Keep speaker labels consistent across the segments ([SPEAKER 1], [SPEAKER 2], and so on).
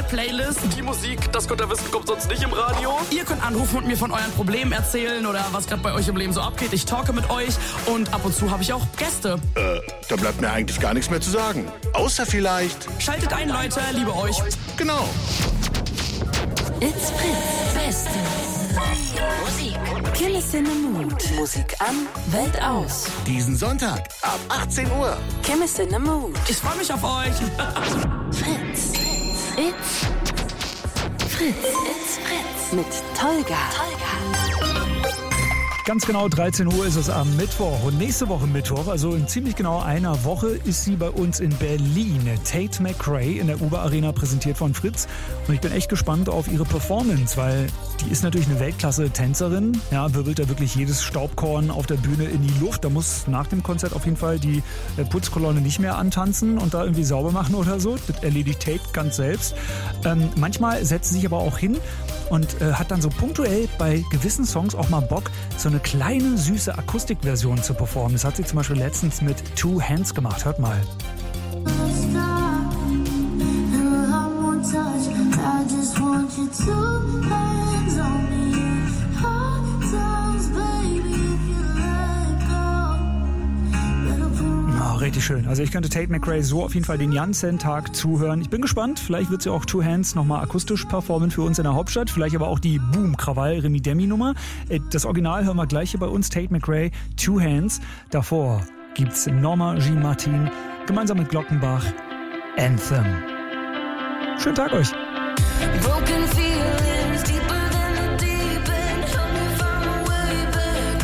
[SPEAKER 1] Playlist.
[SPEAKER 2] Die Musik, das könnt ihr wissen, kommt sonst nicht im Radio.
[SPEAKER 1] Ihr könnt anrufen und mir von euren Problemen erzählen oder was gerade bei euch im Leben so abgeht. Ich talke mit euch und ab und zu habe ich auch Gäste.
[SPEAKER 3] Da bleibt mir eigentlich gar nichts mehr zu sagen. Außer vielleicht...
[SPEAKER 1] Schaltet ein, Leute, liebe euch.
[SPEAKER 3] Genau.
[SPEAKER 4] It's Fritz. Beste Musik. Killis in the Mood. Musik an, Welt aus.
[SPEAKER 3] Diesen Sonntag ab 18 Uhr.
[SPEAKER 4] Killis in the Mood.
[SPEAKER 1] Ich freue mich auf euch.
[SPEAKER 4] Fritz. It's Fritz. It's Fritz. Mit Tolga.
[SPEAKER 5] Ganz genau 13 Uhr ist es am Mittwoch und nächste Woche Mittwoch, also in ziemlich genau einer Woche, ist sie bei uns in Berlin. Tate McRae in der Uber Arena, präsentiert von Fritz. Und ich bin echt gespannt auf ihre Performance, weil die ist natürlich eine Weltklasse-Tänzerin. Ja, wirbelt da wirklich jedes Staubkorn auf der Bühne in die Luft. Da muss nach dem Konzert auf jeden Fall die Putzkolonne nicht mehr antanzen und da irgendwie sauber machen oder so. Das erledigt Tate ganz selbst. Manchmal setzt sie sich aber auch hin und hat dann so punktuell bei gewissen Songs auch mal Bock, so eine kleine, süße Akustikversion zu performen. Das hat sie zum Beispiel letztens mit Two Hands gemacht. Hört mal. Richtig schön. Also ich könnte Tate McRae so auf jeden Fall den ganzen Tag zuhören. Ich bin gespannt. Vielleicht wird sie auch Two Hands nochmal akustisch performen für uns in der Hauptstadt. Vielleicht aber auch die Boom-Krawall-Remi-Demi-Nummer. Das Original hören wir gleich hier bei uns. Tate McRae, Two Hands. Davor gibt's Norma Jean Martin gemeinsam mit Glockenbach. Anthem. Schönen Tag euch.
[SPEAKER 6] Broken feelings deeper than the deep end. Help me find my way back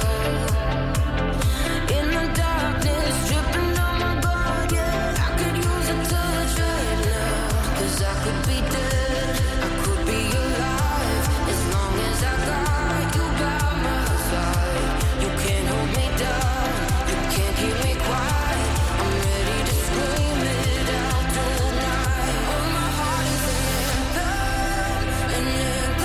[SPEAKER 6] out. In the darkness, dripping on my guard, yeah. I could use a touch right now. 'Cause I could be dead, I could be alive. As long as I got you by my side. You can't hold me down, you can't keep me quiet. I'm ready to scream it out tonight. Oh, my heart is an anthem, an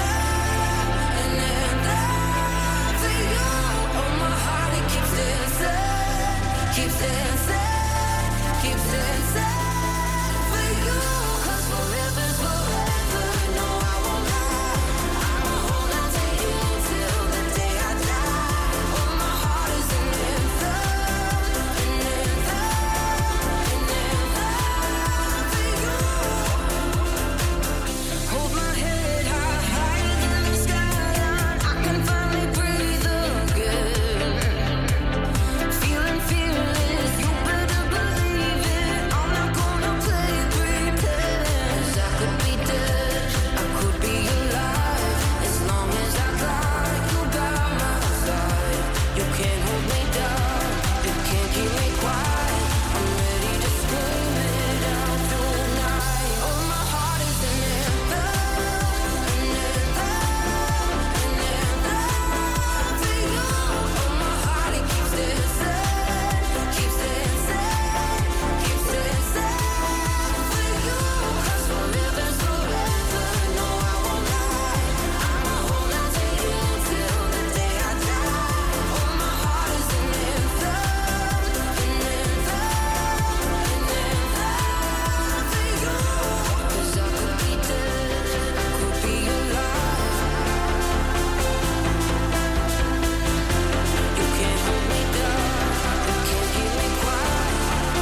[SPEAKER 6] anthem for you. Oh, my heart, it keeps dancing, keeps dancing, keeps dancing for you. 'Cause forever's forever, no, I won't lie. I'ma hold on to you till the day I die. Oh, my heart is an anthem, an anthem, an anthem for you. Hold my head high, higher than the skyline. I can finally breathe again. Feeling fearless, you better believe it. I'm not gonna play pretend. 'Cause I could be dead, I could be alive. As long as I got you by my side. You can't hold me down, you can't keep me quiet. I'm ready to scream it out tonight. Oh, my heart is an anthem, an anthem, an anthem for you. Oh, my heart, it keeps dancing, keeps dancing, keeps dancing for you. 'Cause forever's forever, no, I won't lie. I'ma hold on to you till the day I die. Oh, my heart is an anthem, an anthem, an anthem for you. 'Cause I could be dead, I could be alive. You can't hold me down, you can't keep me quiet.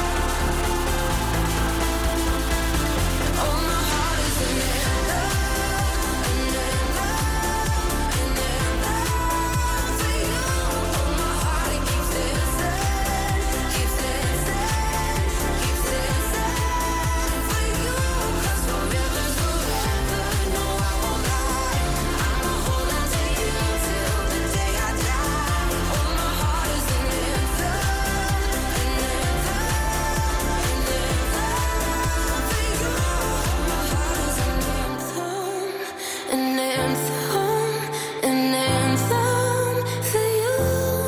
[SPEAKER 6] Oh, my heart is an anthem, an anthem, an anthem for you. Oh, my heart, it keeps dancing, keeps dancing, keeps dancing for you. 'Cause forever's forever, no, I won't lie. I'ma hold on to you till the day I die. Oh, my heart is an anthem, an anthem, an anthem for you. My heart is an anthem, an anthem, an anthem for you.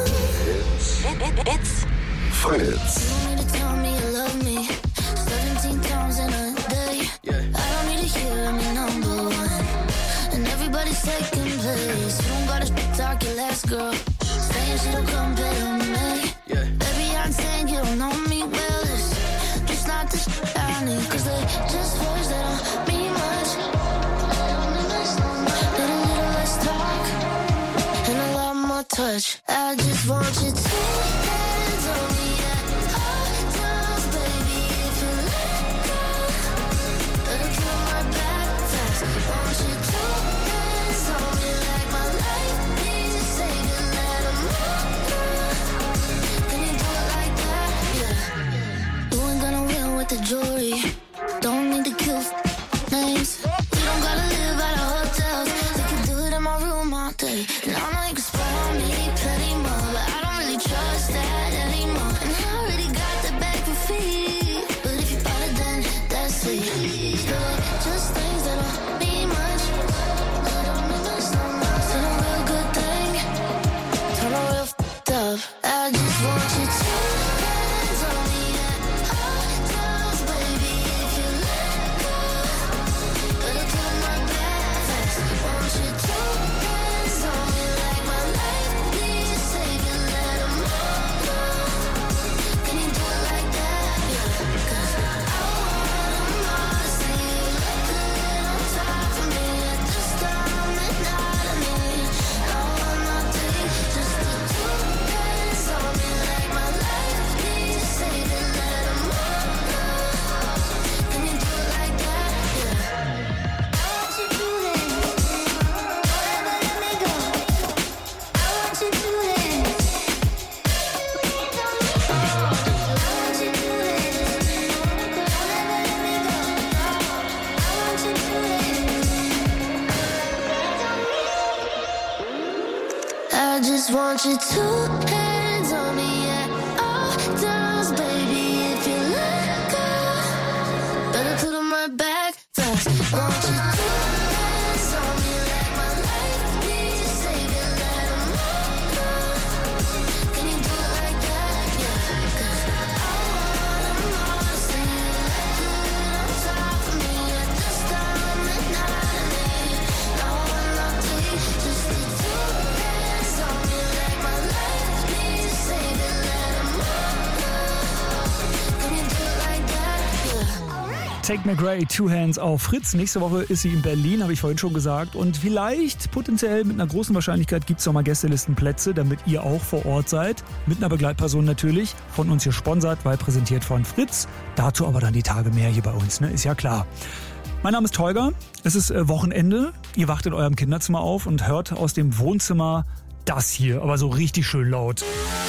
[SPEAKER 4] It's
[SPEAKER 3] Fritz.
[SPEAKER 6] You don't need to tell me you love me 17 times in a day. I don't need to hear me number one. And everybody's taking place. You don't gotta talk your last girl. Saying she don't compare to me. Baby, I'm saying you don't know me well. It's just not the shit I need. 'Cause they just words that don't mean much. touch. I just want your two hands on me at all times, baby. If you let go, better turn my back fast. Want your two hands on me like my life needs saving. Let 'em all go. Can you do it like that? Yeah. You ain't gonna win with the jewelry. Don't need to kill names. We don't gotta live at a hotels. We can do it in my room all day. And I know you can spoil me plenty more, but I don't really trust that anymore. And I already got the bag for free. But if you bought it, then that's it. Still, just things that don't mean much. That don't mean much, so much. Still a real good thing. Turn a real f***ed up. I just want you to hands on me at all times, baby. If you let go, better turn my back fast. Want you to hands on me like my life needs saving. Let 'em all go. Can you do it like that? Yeah. 'Cause I want 'em all to see you look good on top of me at this time and not of me. I want nothing, just the two hands on me like my life needs saving. Let 'em all go. Can you do it like that? Yeah. I want you to dance. Don't ever let me go. I want you to dance. I want you to dance. Don't ever let me go. I want you to dance. I just want your two hands on me at all times, baby. If you let go, better put 'em right back fast. Want your two hands on me like my life needs saving. Let 'em all go. Can you do it like that? Yeah. 'Cause I want 'em all to see you look good on top of me at this time and not of me. I want nothing, just the two hands on me like my life needs saving. Let 'em all go. Can you do it like that? Yeah.
[SPEAKER 5] Tate McRae, Two Hands auf Fritz. Nächste Woche ist sie in Berlin, habe ich vorhin schon gesagt. Und vielleicht, potenziell mit einer großen Wahrscheinlichkeit, gibt es nochmal Gästelistenplätze, damit ihr auch vor Ort seid. Mit einer Begleitperson natürlich, von uns gesponsert, weil präsentiert von Fritz. Dazu aber dann die Tage mehr hier bei uns, ne? Ist ja klar. Mein Name ist Holger. Es ist Wochenende. Ihr wacht in eurem Kinderzimmer auf und hört aus dem Wohnzimmer das hier, aber so richtig schön laut.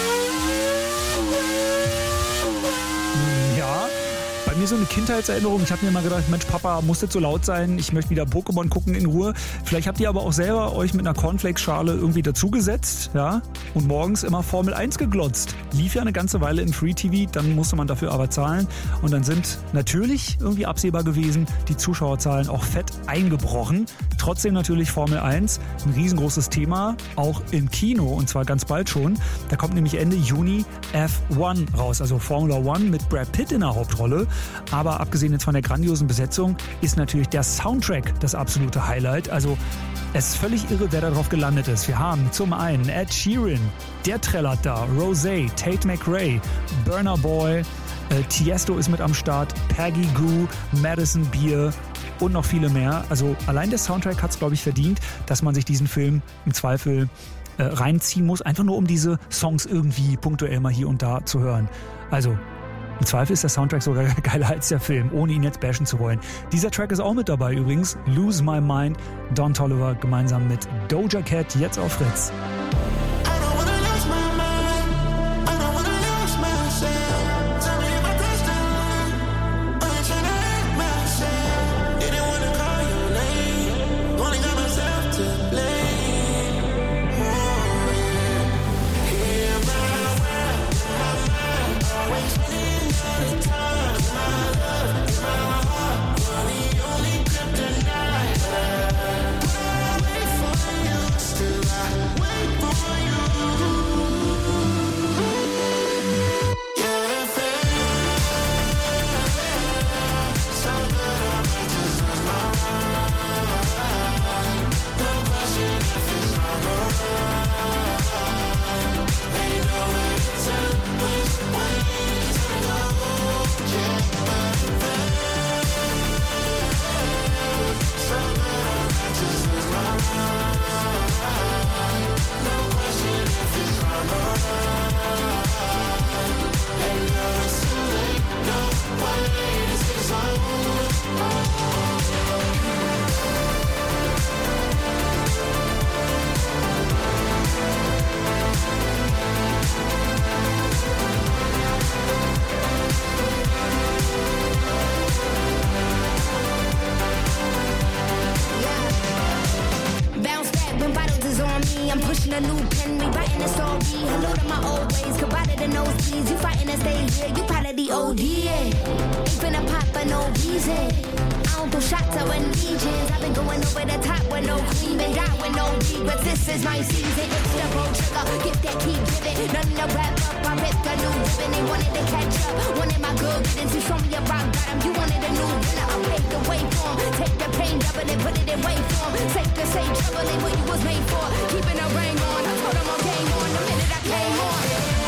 [SPEAKER 5] Ja, bei mir so eine Kindheitserinnerung. Ich habe mir mal gedacht, Mensch, Papa, muss das so laut sein? Ich möchte wieder Pokémon gucken in Ruhe. Vielleicht habt ihr aber auch selber euch mit einer Cornflakes-Schale irgendwie dazugesetzt, ja? Und morgens immer Formel 1 geglotzt. Lief ja eine ganze Weile im Free TV, dann musste man dafür aber zahlen. Und dann sind natürlich irgendwie absehbar gewesen die Zuschauerzahlen auch fett eingebrochen. Trotzdem natürlich Formel 1, ein riesengroßes Thema, auch im Kino und zwar ganz bald schon. Da kommt nämlich Ende Juni F1 raus, also Formula 1 mit Brad Pitt in der Hauptrolle. Aber abgesehen jetzt von der grandiosen Besetzung ist natürlich der Soundtrack das absolute Highlight. Also es ist völlig irre, wer da drauf gelandet ist. Wir haben zum einen Ed Sheeran, der trällert da, Rosé, Tate McRae, Burna Boy, Tiesto ist mit am Start, Peggy Gou, Madison Beer und noch viele mehr. Also allein der Soundtrack hat es, glaube ich, verdient, dass man sich diesen Film im Zweifel reinziehen muss, einfach nur um diese Songs irgendwie punktuell mal hier und da zu hören. Also im Zweifel ist der Soundtrack sogar geiler als der Film, ohne ihn jetzt bashen zu wollen. Dieser Track ist auch mit dabei übrigens, Lose My Mind, Don Toliver gemeinsam mit Doja Cat, jetzt auf Fritz.
[SPEAKER 6] Wait a new pen, rewriting the story. Hello to my old ways, goodbye to the nosebleeds. You fighting to stay here, you part of the OD, yeah. Ain't finna pop for no reason. I don't throw shots, I win legions. I've been going over the top with no cream and die with no regrets. This is my season, it's the road trigger. Get that keep giving, nothing to wrap up. I ripped a new ribbon, they wanted to catch up. Wanted my good riddance, you show me a rock bottom. You wanted a new winner, I paved the way for 'em. Take the pain, double it, put it in way for 'em. Safe to say, trouble ain't what you was made for. Keeping a ring on, I told 'em I'm game on the minute I came on.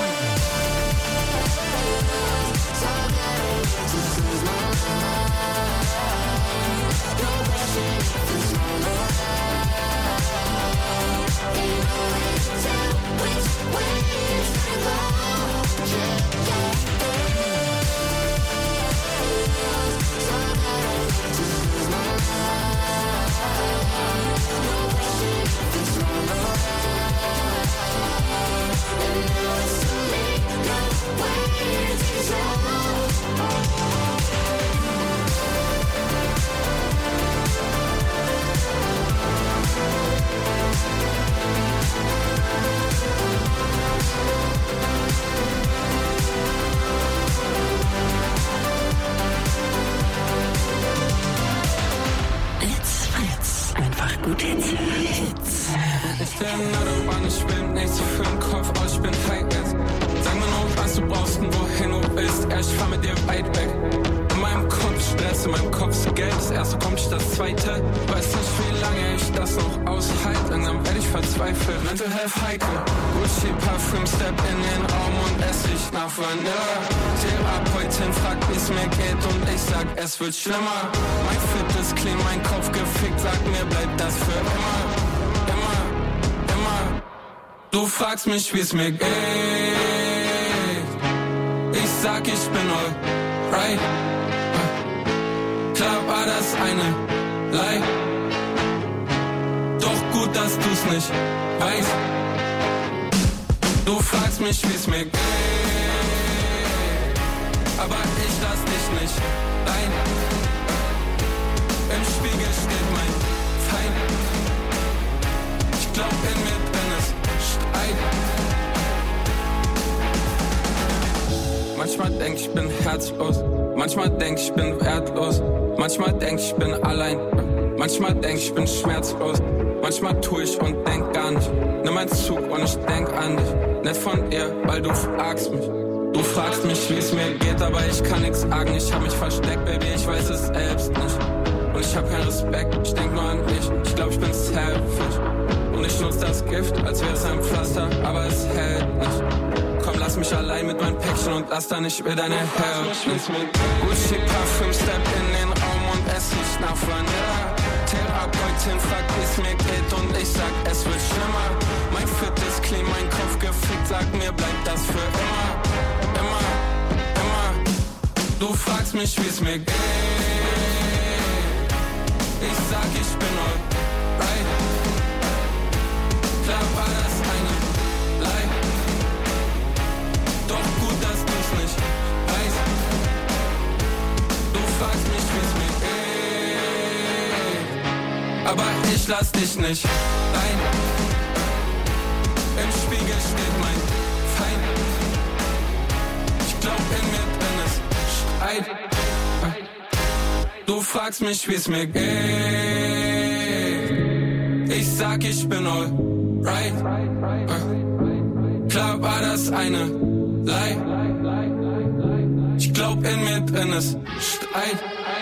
[SPEAKER 4] Einfach gut Hits.
[SPEAKER 7] Ich bin Autobahn, ich bin nichts für den Kopf, aber ich bin high jetzt. Sag mir nur, was du brauchst und wohin du willst. Ja, ich fahr mit dir weit weg. In meinem Kopf Stress, in meinem Kopf ist Geld. Das erste kommt, das zweite. Weiß nicht, wie lange ich das noch aushalte. Langsam werde ich verzweifelt. Mental Health heikel. Gucci Parfüm, step in den Raum und ess ich nach Vanilla. Therapeutin fragt, wie's mir geht und ich sag, es wird schlimmer. Mein Fit ist clean, mein Kopf gefickt. Sag mir, bleibt das für immer. Immer, immer. Du fragst mich, wie's mir geht. Ich sag, ich bin alright. Klar war das eine Lie. Doch gut, dass du's nicht weißt. Du fragst mich, wie's mir geht. Aber ich lass dich nicht rein. Im Spiegel steht mein Feind. Ich glaub, in mir drin ist Streit. Manchmal denk ich bin herzlos. Manchmal denk ich bin wertlos. Manchmal denk ich bin allein. Manchmal denk ich bin schmerzlos. Manchmal tu ich und denk gar nicht. Nimm einen Zug und ich denk an dich. Nicht von dir, weil du fragst mich. Du fragst mich, wie es mir geht, aber ich kann nix sagen. Ich hab mich versteckt, Baby, ich weiß es selbst nicht. Und ich hab keinen Respekt, ich denk nur an dich. Ich glaub, ich bin selfish. Und ich nutz das Gift, als wäre es ein Pflaster, aber es hält nicht. Komm, lass mich allein mit meinem Päckchen und lass da nicht wieder deine Hälfte. Gucci Parfüm, step in den Raum und ess ich nach Vanilla. Therapeutin fragt, wie's mir geht und ich sag, es wird schlimmer. Mein Fit ist clean, mein Kopf gefickt, sag mir, bleibt das für immer. Immer, immer. Du fragst mich, wie's mir geht. Ich sag, ich bin alright. Klar war das eine Lie. Doch gut, dass du's nicht weißt. Du fragst mich, wie's mir geht. Aber ich lass dich nicht rein. Im Spiegel steht mein Feind. Ich glaub, in mir drin ist Streit. Du fragst mich, wie's mir geht. Ich sag, ich bin alright. Klar war das eine Lie. Ich glaub, in mir drin ist Streit.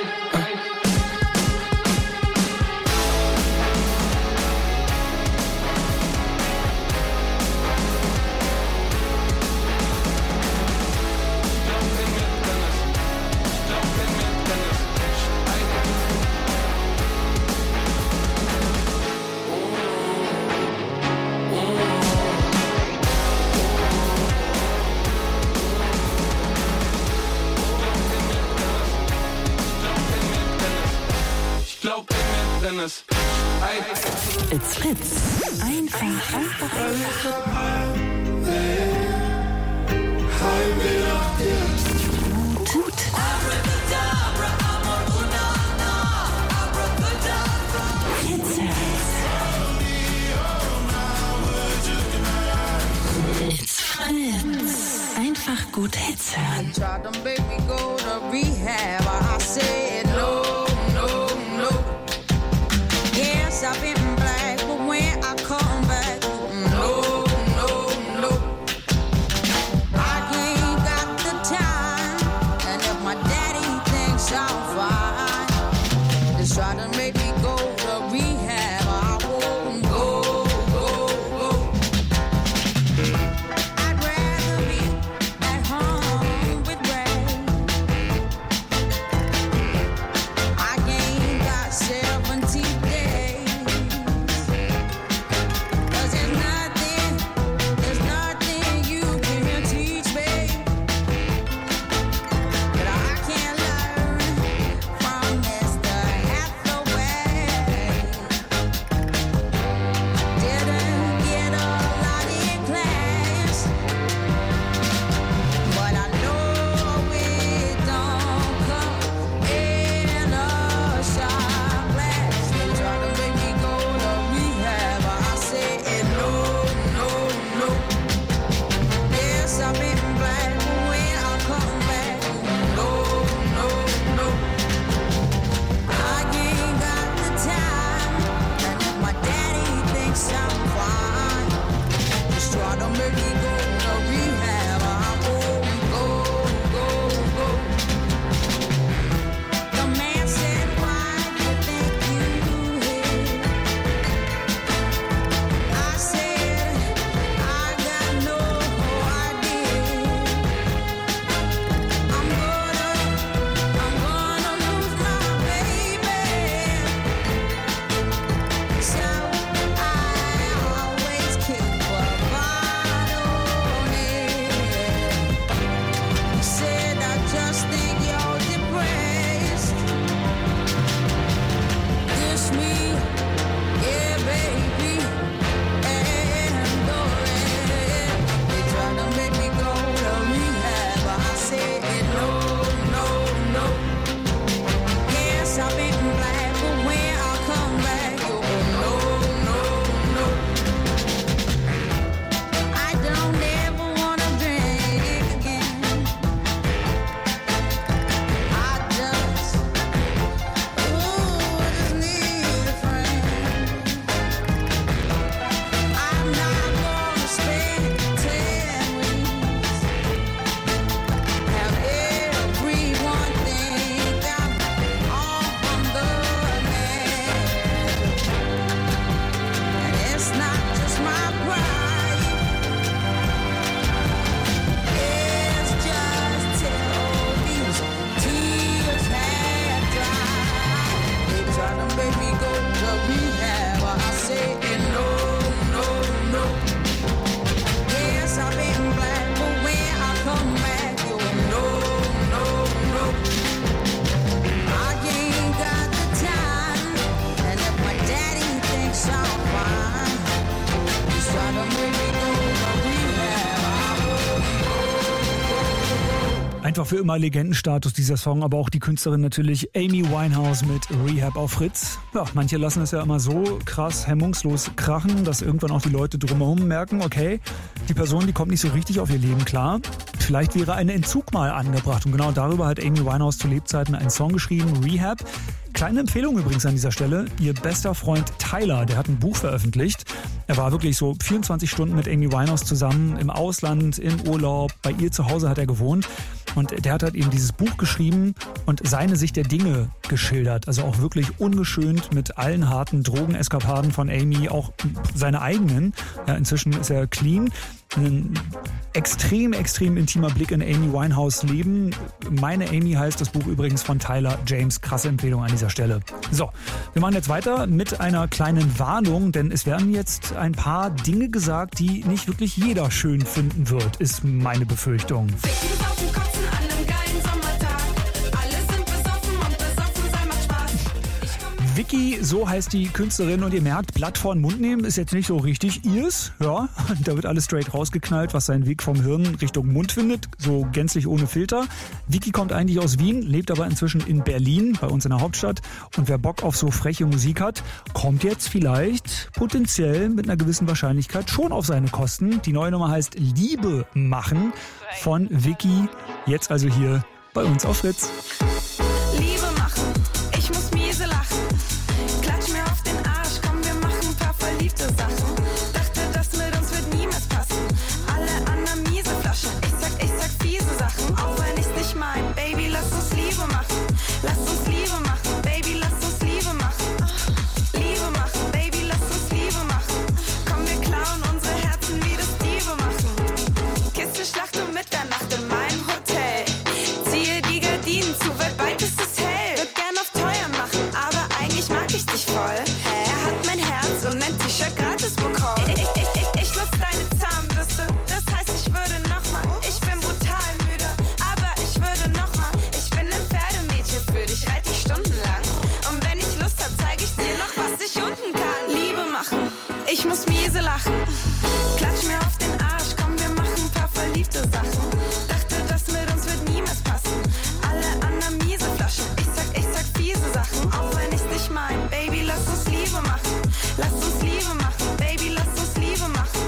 [SPEAKER 4] It's Fritz. Einfach. Tut. Hits. gut Hits hören.
[SPEAKER 6] Tried to make me go to rehab. I said no, no, no. Yes, I've been black, but when I come back, no, no, no. I ain't got the time, and if my daddy thinks I'm fine, just try to make me go to rehab. I won't go, go, go. I'd rather be at home with Ray. I ain't got 70 days. 'Cause there's nothing you can teach me that I can't learn from Mr. Hathaway. Didn't get a lot in class, but I know it don't come in a shot glass. They try to make me go to rehab. I said no, no, no. Yes, I've been black, but when I come back, no, no, no. I ain't got the time, and if my daddy thinks I'm fine, just try to make me go to rehab. I won't go, go, go. The man said, why do you think you hit? I said, I got no idea. I'm gonna lose my baby. So I always keep a bottle on it. He said, I just think you're depressed. Kiss me, yeah, baby, and go ahead. They tried to make me go to rehab. I said no, no, no. Yes, I've been black, but when I come back, you'll go no, no, no. I don't ever wanna drink again. I just need a friend. I'm not gonna spend 10 weeks. Have everyone think I'm on the man. And it's not just my pride. It's just till these tears have dried. They try to make me go to rehab. I say no, no, no. Yes, I've been black, but when I come back, you'll no, no, no. I ain't got the time, and if my daddy thinks I'm fine, just try to make me go to rehab. I won't go.
[SPEAKER 5] Einfach für immer Legendenstatus dieser Song, aber auch die Künstlerin natürlich Amy Winehouse mit Rehab auf Fritz. Ja, manche lassen es ja immer so krass hemmungslos krachen, dass irgendwann auch die Leute drumherum merken, okay, die Person, die kommt nicht so richtig auf ihr Leben klar. Vielleicht wäre ein Entzug mal angebracht. Und genau darüber hat Amy Winehouse zu Lebzeiten einen Song geschrieben, Rehab. Kleine Empfehlung übrigens an dieser Stelle. Ihr bester Freund Tyler, der hat ein Buch veröffentlicht. Er war wirklich so 24 Stunden mit Amy Winehouse zusammen, im Ausland, im Urlaub. Bei ihr zu Hause hat er gewohnt. Und der hat halt eben dieses Buch geschrieben und seine Sicht der Dinge geschildert. Also auch wirklich ungeschönt mit allen harten Drogeneskapaden von Amy, auch seine eigenen. Ja, inzwischen ist er clean. Ein extrem, extrem intimer Blick in Amy Winehouse Leben. Meine Amy heißt das Buch übrigens von Tyler James. Krasse Empfehlung an dieser Stelle. So, wir machen jetzt weiter mit einer kleinen Warnung, denn es werden jetzt ein paar Dinge gesagt, die nicht wirklich jeder schön finden wird, ist meine Befürchtung.
[SPEAKER 8] Ficken, saufen, kotzen an einem geilen Sommertag. Alle sind besoffen und besoffen sein macht Spaß.
[SPEAKER 5] Vicky, so heißt die Künstlerin und ihr merkt, Blatt vor den Mund nehmen ist jetzt nicht so richtig ihrs. Ja, da wird alles straight rausgeknallt, was seinen Weg vom Hirn Richtung Mund findet, so gänzlich ohne Filter. Vicky kommt eigentlich aus Wien, lebt aber inzwischen in Berlin, bei uns in der Hauptstadt. Und wer Bock auf so freche Musik hat, kommt jetzt vielleicht potenziell mit einer gewissen Wahrscheinlichkeit schon auf seine Kosten. Die neue Nummer heißt Liebe machen von Vicky. Jetzt also hier bei uns auf Fritz.
[SPEAKER 6] Liebe machen, ich muss miese lachen. Klatsch mir auf den Arsch, komm, wir machen ein paar verliebte Sachen. Dachte, das mit uns wird niemals passen. Alle anderen miese Flaschen, ich sag fiese Sachen. Auch wenn ich's nicht mein, Baby, lass uns Liebe machen. Lass uns Liebe machen, Baby, lass uns Liebe machen. Liebe machen, Baby, lass uns Liebe machen. Komm, wir klauen unsere Herzen wie das Diebe machen. Kiste, Schlacht um Mitternacht in meinem Hotel. Ziehe die Gardinen zu, weil bald ist es hell. Würd gern auf teuer machen, aber eigentlich mag ich dich voll. Er hat mein Herz und mein T-Shirt gratis bekommen. Ich nutz deine Zahnbürste, das heißt ich würde nochmal. Ich bin brutal müde, aber ich würde nochmal. Ich bin ein Pferdemädchen für dich, reit dich stundenlang. Und wenn ich Lust hab, zeig ich dir noch, was ich unten kann. Liebe machen, ich muss miese lachen. Klatsch mir auf den Arsch, komm, wir machen ein paar verliebte Sachen. Dachte, das mit uns wird niemals passen. Alle anderen miese Flaschen, ich sag fiese Sachen. Auch wenn ich's nicht mein, Baby, lass uns Liebe machen. Lass uns Liebe machen, Baby, lass uns Liebe machen.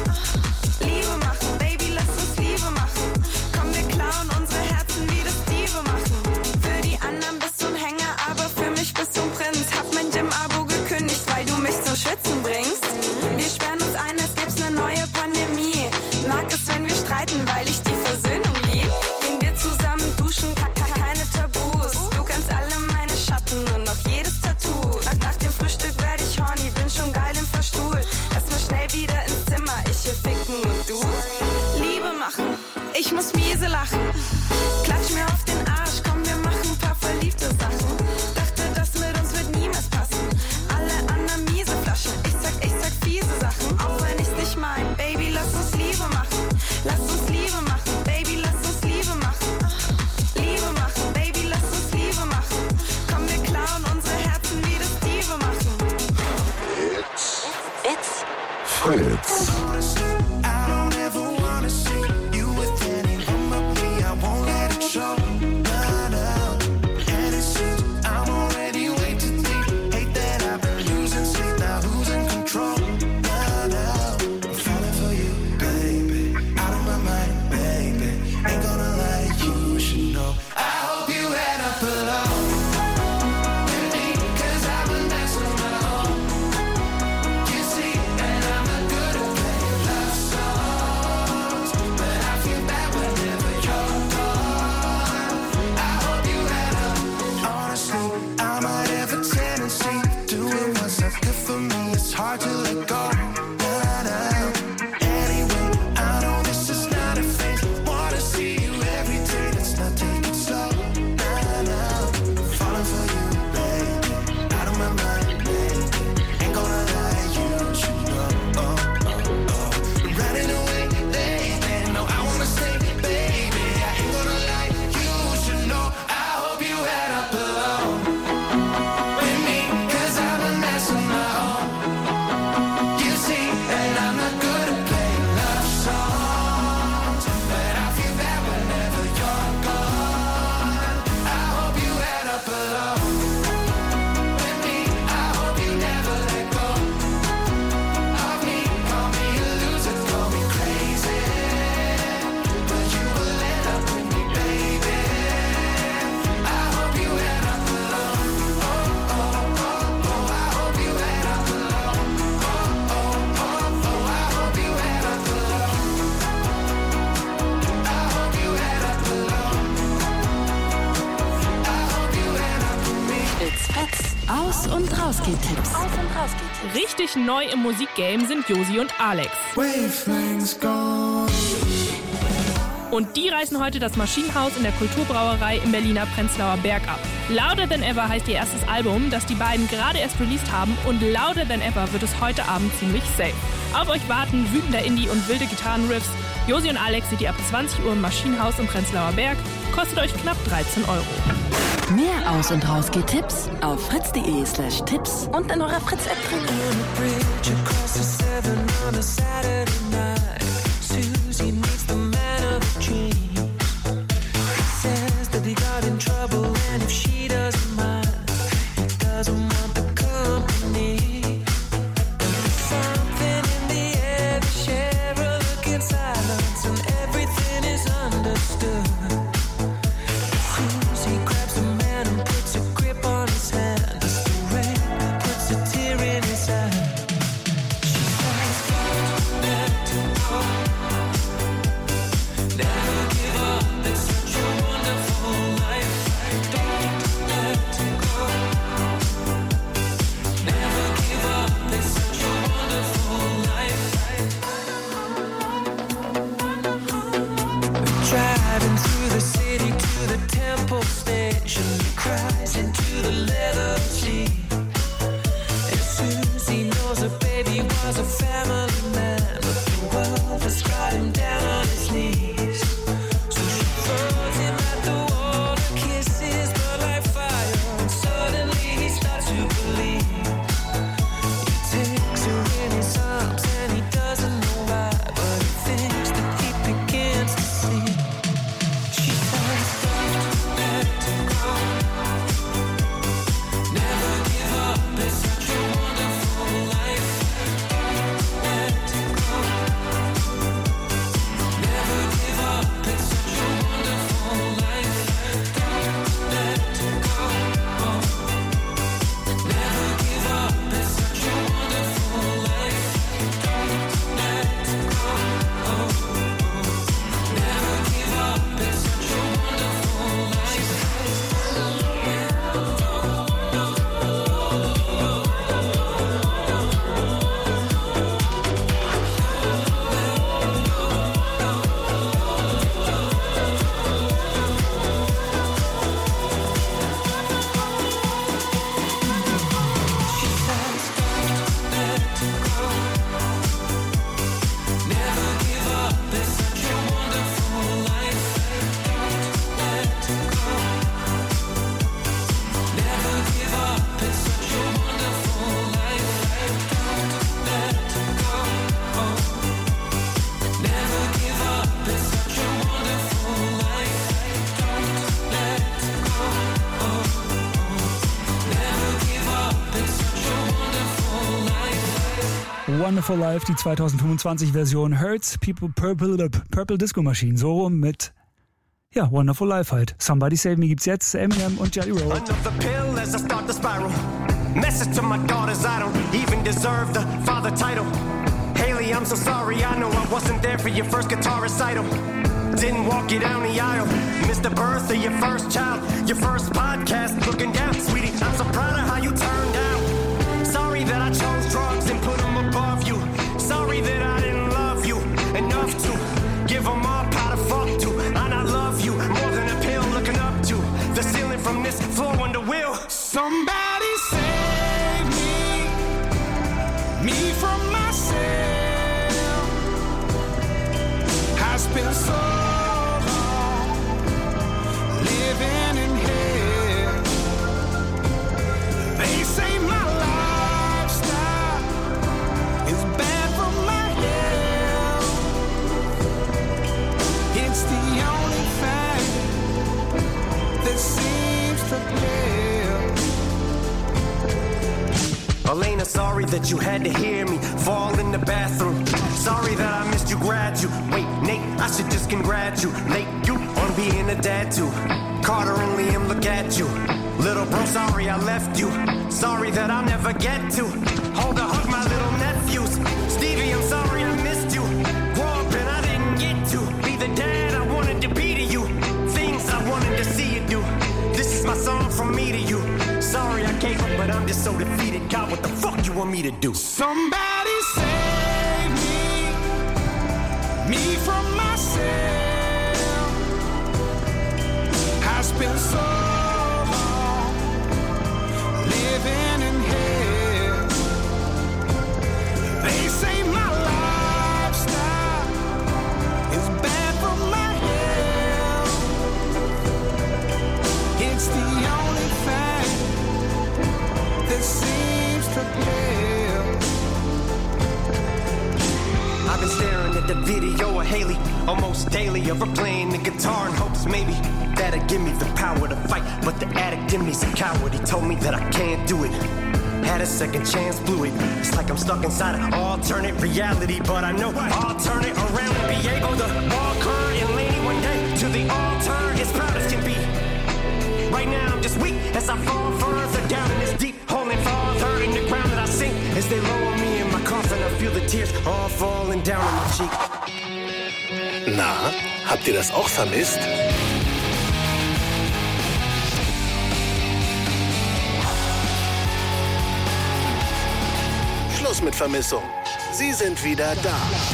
[SPEAKER 6] Liebe machen, Baby, lass uns Liebe machen. Komm, wir klauen unsere Herzen wie das Diebe machen. Für die anderen bist du ein Hänger, aber für mich bist du ein Prinz. Hab mein Gym-Abo gekündigt, weil du mich zum Schwitzen bringst. Wir sperren uns ein, als gäb's eine neue Pandemie. Mag es, wenn wir streiten, weil ich die Versöhnung lieb. Gehen wir zusammen duschen, keine Tabus. Du kennst alle meine Schatten und noch jedes Tattoo. Nach dem Frühstück werd ich horny, bin schon geil im Verstuhl. Lass mal schnell wieder ins Zimmer, ich hier ficken und du. Liebe machen, ich muss miese lachen. Klatsch mir auf den Arsch, komm, wir machen ein paar verliebte Sachen. Dachte, das mit uns wird niemals passen. Alle anderen miese Flaschen, ich sag fiese Sachen. Auch wenn ich's nicht mein, Baby, lass uns Liebe machen. Lass uns Liebe machen, Baby, lass uns Liebe machen. Liebe machen, Baby, lass uns Liebe machen. Komm, wir klauen unsere Herzen wie das Diebe machen.
[SPEAKER 4] It's
[SPEAKER 5] Fritz.
[SPEAKER 8] I don't ever wanna see you with anyone but me. I won't let it show. And it seems I'm already way too deep. Hate that I've been losing sleep. Now who's in control? I'm falling for you, baby. Out of my mind, baby. Ain't gonna lie, you should know. I hope you end up alone. With me, 'cause I've been messing around. You see, and I'm not good at playing love songs, but I feel bad whenever you're gone. I hope you end up. Honestly, I might have a tendency doing what's not good for me. It's hard to let go. Anyway, I know this is not a phase. Wanna see you every day. Let's not take it slow. Falling for you, baby. Out of my mind, baby. Ain't gonna lie, you should know. Running away, baby. No, I wanna stay, baby. I ain't gonna lie, you should know. I hope you end up alone with me, 'cause I've been messing around. You see, and I'm not good at playing love songs, but I feel bad whenever you're gone. I hope you end up alone with me. I hope you never let go of me. Call me a loser, call me crazy, but you will end up with me, baby. I hope you end up alone. I hope you end up alone. I hope you end up alone. I hope you end up alone. I hope you end up with me.
[SPEAKER 4] It's Fritz. Aus- und Rausgeht-Tipps.
[SPEAKER 9] Richtig neu im Musikgame sind Josi und Alex.
[SPEAKER 8] Wavelengths gone.
[SPEAKER 9] Und die reißen heute das Maschinenhaus in der Kulturbrauerei im Berliner Prenzlauer Berg ab. Louder Than Ever heißt ihr erstes Album, das die beiden gerade erst released haben, und Louder Than Ever wird es heute Abend ziemlich safe. Auf euch warten wütender Indie und wilde Gitarrenriffs. Josi und Alex seht ihr ab 20 Uhr im Maschinenhaus im Prenzlauer Berg, kostet euch knapp 13 €.
[SPEAKER 4] Mehr Aus- und Raus-Geht-Tipps auf fritz.de/Tipps und in eurer Fritz-App drin.
[SPEAKER 6] Bridge across the Severn on a Saturday night. Susie meets the man of her dreams. He says that he got in trouble, and if she doesn't mind, he doesn't want the company. There's something in the air, they share a look in silence, and everything is understood. Susie grabs the man and puts a grip on his hand as the rain puts a tear in his eye. She says, "Don't let go, never give up. It's such a wonderful life. Don't let go, never give up. It's such a wonderful life." Driving through the city to the Temple Station, he cries into the leather seat. And Susie knows her baby was a family man, but the world has got him down on his knees. So she throws him at the wall, her kisses burn like fire, and suddenly he starts to believe. He takes her in his arms and he doesn't know why, but he thinks that he begins to see. She says, "Don't let go, never give up. It's such a wonderful life. Don't let go, never give up. It's such a wonderful life. Don't let go, never give up. It's such a wonderful life. Don't let go, never give up. It's such a wonderful life." Never give up, it's such a wonderful life. Don't let go, never give up, it's such a wonderful life. Don't let go, never give up, it's such a wonderful life. Don't let go, never give up, it's such a wonderful life.
[SPEAKER 5] Wonderful Life, die 2025-Version Hurts, Purple Disco Machine. So rum mit, ja, Wonderful Life halt. Somebody Save Me gibt's jetzt, Eminem und Jelly Roll.
[SPEAKER 10] Another pill as I start to spiral. Message to my daughters, I don't even deserve the father title. Haley, I'm so sorry, I know I wasn't there for your first guitar recital. Didn't walk you down the aisle. Missed the birth of your first child. Your first podcast, looking down. Sweetie, I'm so proud of how you turned out. Sorry that I chose drugs and put them above you. Sorry that I didn't love you enough to give them up how to fuck to. And I love you more than a pill looking up to the ceiling from this floor on the wheel.
[SPEAKER 8] Somebody save me from myself. Has been so long living in hell. They say my lifestyle is bad for my health. It's the only fact that seems to tell.
[SPEAKER 10] Elena, sorry that you had to hear me fall in the bathroom. Sorry that I missed you graduate. Nate, I should just congratulate you on being a dad too. Carter and Liam, look at you. Little bro, sorry I left you. Sorry that I'll never get to hold a hug my little nephews. Stevie, I'm sorry I missed you. Grow up and I didn't get to be the dad I wanted to be to you. Things I wanted to see you do. This is my song from me to you. Sorry I gave up, but I'm just so defeated. God, what the fuck you want me to do?
[SPEAKER 8] Somebody save me from myself. Has been so long living in hell. They say my lifestyle is bad for my health. It's the only
[SPEAKER 10] it seems to pale. I've been staring at the video of Haley almost daily, of her playing the guitar in hopes maybe that'll give me the power to fight. But the addict in me's a coward, he told me that I can't do it. Had a second chance, blew it. It's like I'm stuck inside an alternate reality, but I know I'll turn it around and be able to walk her and Laney one day to the altar as proud as can be. Right now I'm just weak as I fall further down in this deep hole and farther in the ground that I sink as they lower me in my coffin. I feel the tears all falling down on my cheek.
[SPEAKER 3] Na, habt ihr das auch vermisst? Schluss mit Vermissung. Sie sind wieder da.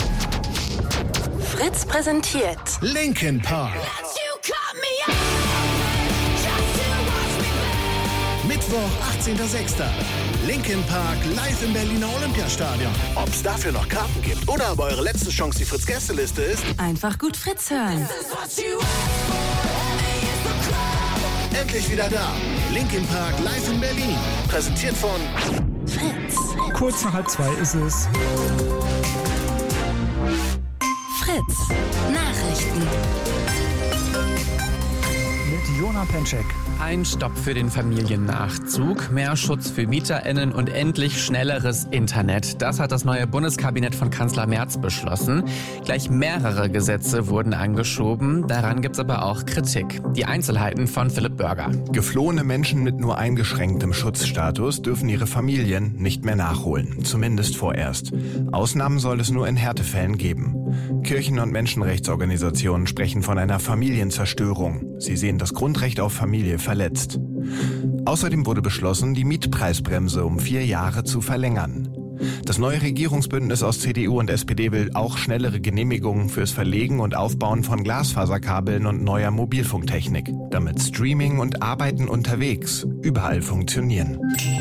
[SPEAKER 4] Fritz präsentiert
[SPEAKER 3] Linkin Park. Mittwoch, 18.06. Linkin Park live im Berliner Olympiastadion. Ob es dafür noch Karten gibt oder aber eure letzte Chance die Fritz-Gästeliste ist,
[SPEAKER 4] einfach gut Fritz hören.
[SPEAKER 3] endlich wieder da. Linkin Park live in Berlin. Präsentiert von
[SPEAKER 4] Fritz.
[SPEAKER 5] Kurz nach 1:30 ist es.
[SPEAKER 4] Fritz. Nachrichten.
[SPEAKER 5] Mit Jona Penczek.
[SPEAKER 11] Ein Stopp für den Familiennachzug, mehr Schutz für MieterInnen und endlich schnelleres Internet. Das hat das neue Bundeskabinett von Kanzler Merz beschlossen. Gleich mehrere Gesetze wurden angeschoben. Daran gibt's aber auch Kritik. Die Einzelheiten von Philipp Börger.
[SPEAKER 12] Geflohene Menschen mit nur eingeschränktem Schutzstatus dürfen ihre Familien nicht mehr nachholen. Zumindest vorerst. Ausnahmen soll es nur in Härtefällen geben. Kirchen- und Menschenrechtsorganisationen sprechen von einer Familienzerstörung. Sie sehen das Grundrecht auf Familie verletzt. Außerdem wurde beschlossen, die Mietpreisbremse um 4 Jahre zu verlängern. Das neue Regierungsbündnis aus CDU und SPD will auch schnellere Genehmigungen fürs Verlegen und Aufbauen von Glasfaserkabeln und neuer Mobilfunktechnik, damit Streaming und Arbeiten unterwegs überall funktionieren.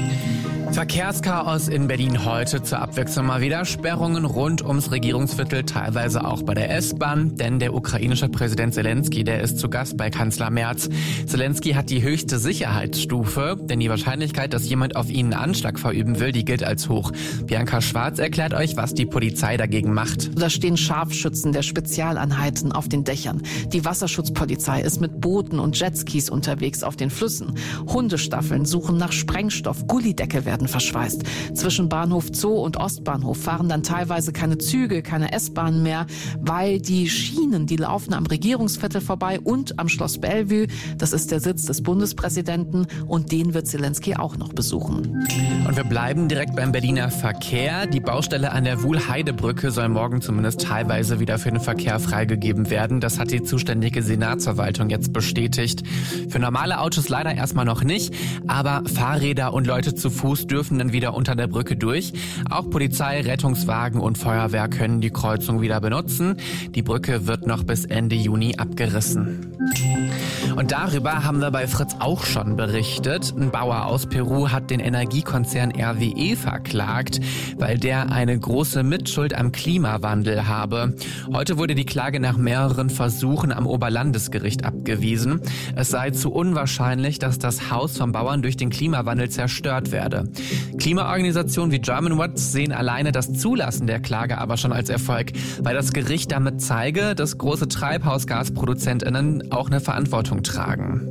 [SPEAKER 11] Verkehrschaos in Berlin heute, zur Abwechslung mal wieder Sperrungen rund ums Regierungsviertel, teilweise auch bei der S-Bahn, denn der ukrainische Präsident Zelensky, der ist zu Gast bei Kanzler Merz. Zelensky hat die höchste Sicherheitsstufe, denn die Wahrscheinlichkeit, dass jemand auf ihn einen Anschlag verüben will, die gilt als hoch. Bianca Schwarz erklärt euch, was die Polizei dagegen macht.
[SPEAKER 13] Da stehen Scharfschützen der Spezialeinheiten auf den Dächern. Die Wasserschutzpolizei ist mit Booten und Jetskis unterwegs auf den Flüssen. Hundestaffeln suchen nach Sprengstoff, Gullideckel werden verschweißt. Zwischen Bahnhof Zoo und Ostbahnhof fahren dann teilweise keine Züge, keine S-Bahnen mehr, weil die Schienen, die laufen am Regierungsviertel vorbei und am Schloss Bellevue. Das ist der Sitz des Bundespräsidenten und den wird Zelensky auch noch besuchen.
[SPEAKER 11] Und wir bleiben direkt beim Berliner Verkehr. Die Baustelle an der Wuhl-Heide-Brücke soll morgen zumindest teilweise wieder für den Verkehr freigegeben werden. Das hat die zuständige Senatsverwaltung jetzt bestätigt. Für normale Autos leider erstmal noch nicht, aber Fahrräder und Leute zu Fuß dürfen dann wieder unter der Brücke durch. Auch Polizei, Rettungswagen und Feuerwehr können die Kreuzung wieder benutzen. Die Brücke wird noch bis Ende Juni abgerissen. Und darüber haben wir bei Fritz auch schon berichtet. Ein Bauer aus Peru hat den Energiekonzern RWE verklagt, weil der eine große Mitschuld am Klimawandel habe. Heute wurde die Klage nach mehreren Versuchen am Oberlandesgericht abgewiesen. Es sei zu unwahrscheinlich, dass das Haus vom Bauern durch den Klimawandel zerstört werde. Klimaorganisationen wie Germanwatch sehen alleine das Zulassen der Klage aber schon als Erfolg, weil das Gericht damit zeige, dass große TreibhausgasproduzentInnen auch eine Verantwortung tragen.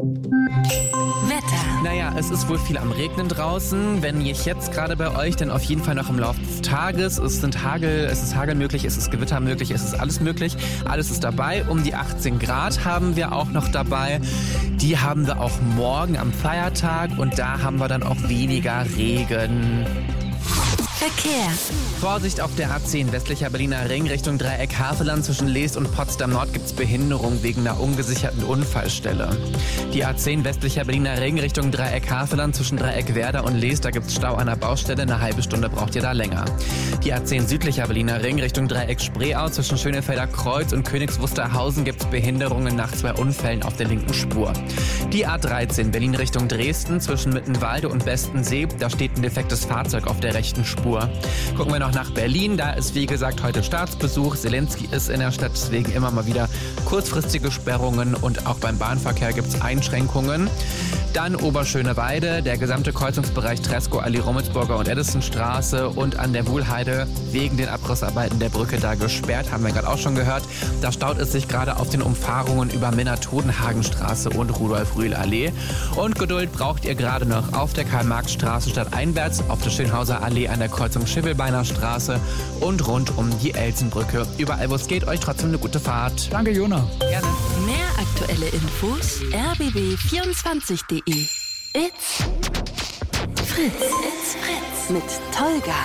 [SPEAKER 4] Wetter.
[SPEAKER 11] Naja, es ist wohl viel am Regnen draußen. Wenn nicht jetzt gerade bei euch, dann auf jeden Fall noch im Laufe des Tages. Es ist Hagel möglich, es ist Gewitter möglich, es ist alles möglich. Alles ist dabei. Um die 18 Grad haben wir auch noch dabei. Die haben wir auch morgen am Feiertag und da haben wir dann auch weniger Regen.
[SPEAKER 4] Verkehr.
[SPEAKER 11] Vorsicht auf der A10 westlicher Berliner Ring Richtung Dreieck Havelland. Zwischen Leest und Potsdam Nord gibt's Behinderung wegen einer ungesicherten Unfallstelle. Die A10 westlicher Berliner Ring Richtung Dreieck Havelland zwischen Dreieck Werder und Leest, da gibt's Stau an der Baustelle. Eine halbe Stunde braucht ihr da länger. Die A10 südlicher Berliner Ring Richtung Dreieck Spreeau zwischen Schönefelder Kreuz und Königs Wusterhausen gibt's Behinderungen nach 2 Unfällen auf der linken Spur. Die A13 Berlin Richtung Dresden zwischen Mittenwalde und Bestensee, da steht ein defektes Fahrzeug auf der rechten Spur. Kultur. Gucken wir noch nach Berlin. Da ist, wie gesagt, heute Staatsbesuch. Zelensky ist in der Stadt, deswegen immer mal wieder kurzfristige Sperrungen und auch beim Bahnverkehr gibt es Einschränkungen. Dann Oberschöneweide, der gesamte Kreuzungsbereich Tresco-Allee, Rummelsburger und Edisonstraße und an der Wuhlheide wegen den Abrissarbeiten der Brücke da gesperrt, haben wir gerade auch schon gehört. Da staut es sich gerade auf den Umfahrungen über Minna-Todenhagenstraße und Rudolf-Rühl-Allee. Und Geduld braucht ihr gerade noch auf der Karl-Marx-Straße stadteinwärts, auf der Schönhauser Allee an der Kreuzung Schivelbeiner Straße und rund um die Elsenbrücke. Überall, wo es geht, euch trotzdem eine gute Fahrt.
[SPEAKER 5] Danke, Jona.
[SPEAKER 11] Gerne.
[SPEAKER 4] Mehr aktuelle Infos rbb24.de. It's Fritz. It's Fritz mit Tolga.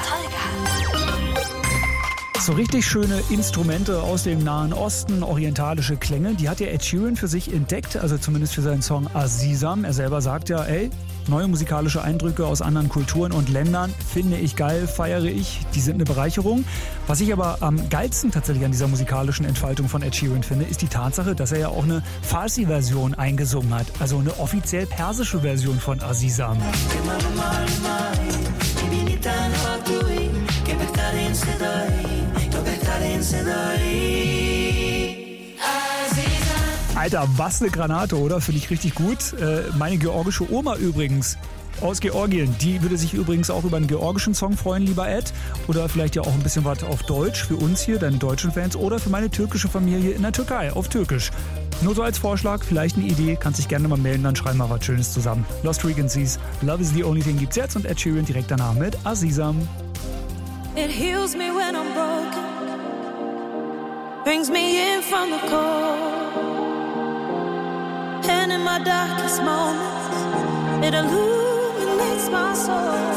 [SPEAKER 5] So richtig schöne Instrumente aus dem Nahen Osten, orientalische Klänge, die hat ja Ed Sheeran für sich entdeckt, also zumindest für seinen Song Azizam. Er selber sagt ja, neue musikalische Eindrücke aus anderen Kulturen und Ländern finde ich geil, feiere ich, die sind eine Bereicherung. Was ich aber am geilsten tatsächlich an dieser musikalischen Entfaltung von Ed Sheeran finde, ist die Tatsache, dass er ja auch eine Farsi-Version eingesungen hat, also eine offiziell persische Version von Azizam. Alter, was eine Granate, oder? Finde ich richtig gut. Meine georgische Oma übrigens aus Georgien, die würde sich übrigens auch über einen georgischen Song freuen, lieber Ed. Oder vielleicht ja auch ein bisschen was auf Deutsch für uns hier, deine deutschen Fans. Oder für meine türkische Familie in der Türkei auf Türkisch. Nur so als Vorschlag, vielleicht eine Idee, kannst dich gerne mal melden, dann schreiben wir was Schönes zusammen. Lost Frequencies, Love is the Only Thing gibt's jetzt und Ed Sheeran direkt danach mit Azizam.
[SPEAKER 6] It heals me when I'm broken, brings me in from the cold, and in my darkest moments, it illuminates my soul.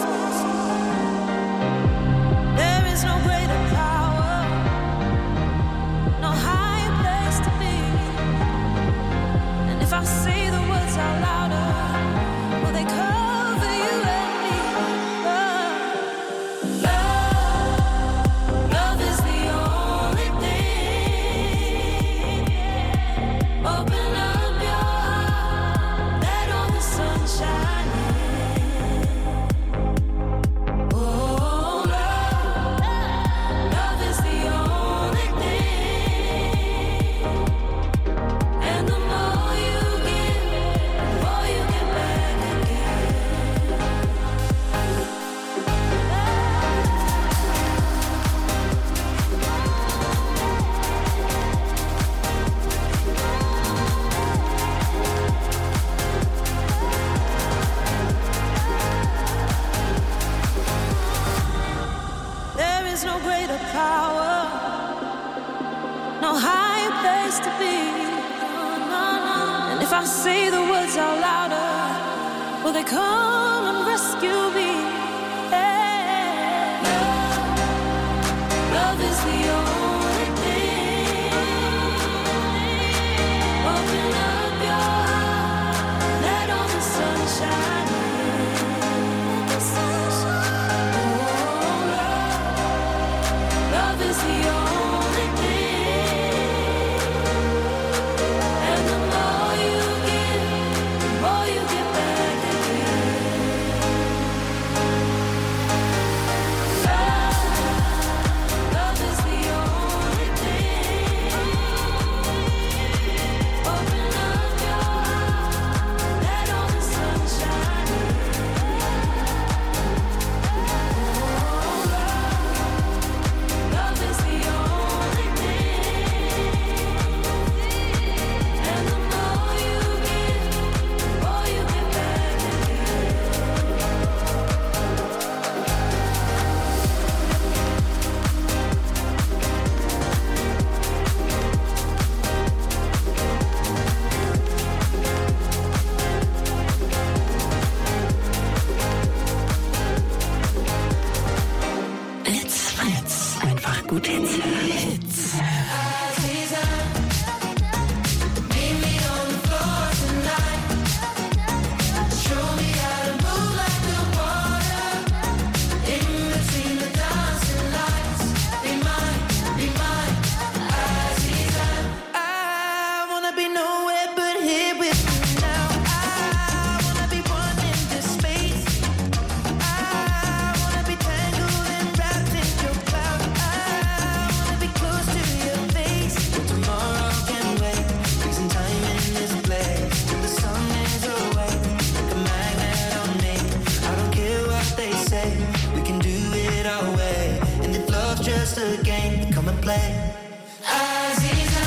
[SPEAKER 6] There is no greater power, no higher place to be, and if I say the words out louder, will they cover you and me? Love is the only thing. Open up your heart, let all the sun shine in. Oh, love is the only thing. And the more you give, the more you get back again. There is no greater power, no higher place to be. And if I say the words out louder, will they come and rescue me? Yeah. Love is the only thing. Open up your heart, let all the sun shine in. Love is the only thing. And the more you give, the more you get back again. Love is the only thing. Open up your heart, let all the sun shine in. Love is the only thing. And the more you give, the more you get back again.
[SPEAKER 4] It's Fritz. Einfach gut Hits. Hits.
[SPEAKER 6] Meet me on the floor tonight. Show me how to move like the water. In between the dancing lights. Be mine, Azizam. I wanna be nowhere but here with you now. I wanna be one in this space. I wanna be tangled in
[SPEAKER 8] say we can do it our way. And if love's just a game, come and play. Aziza,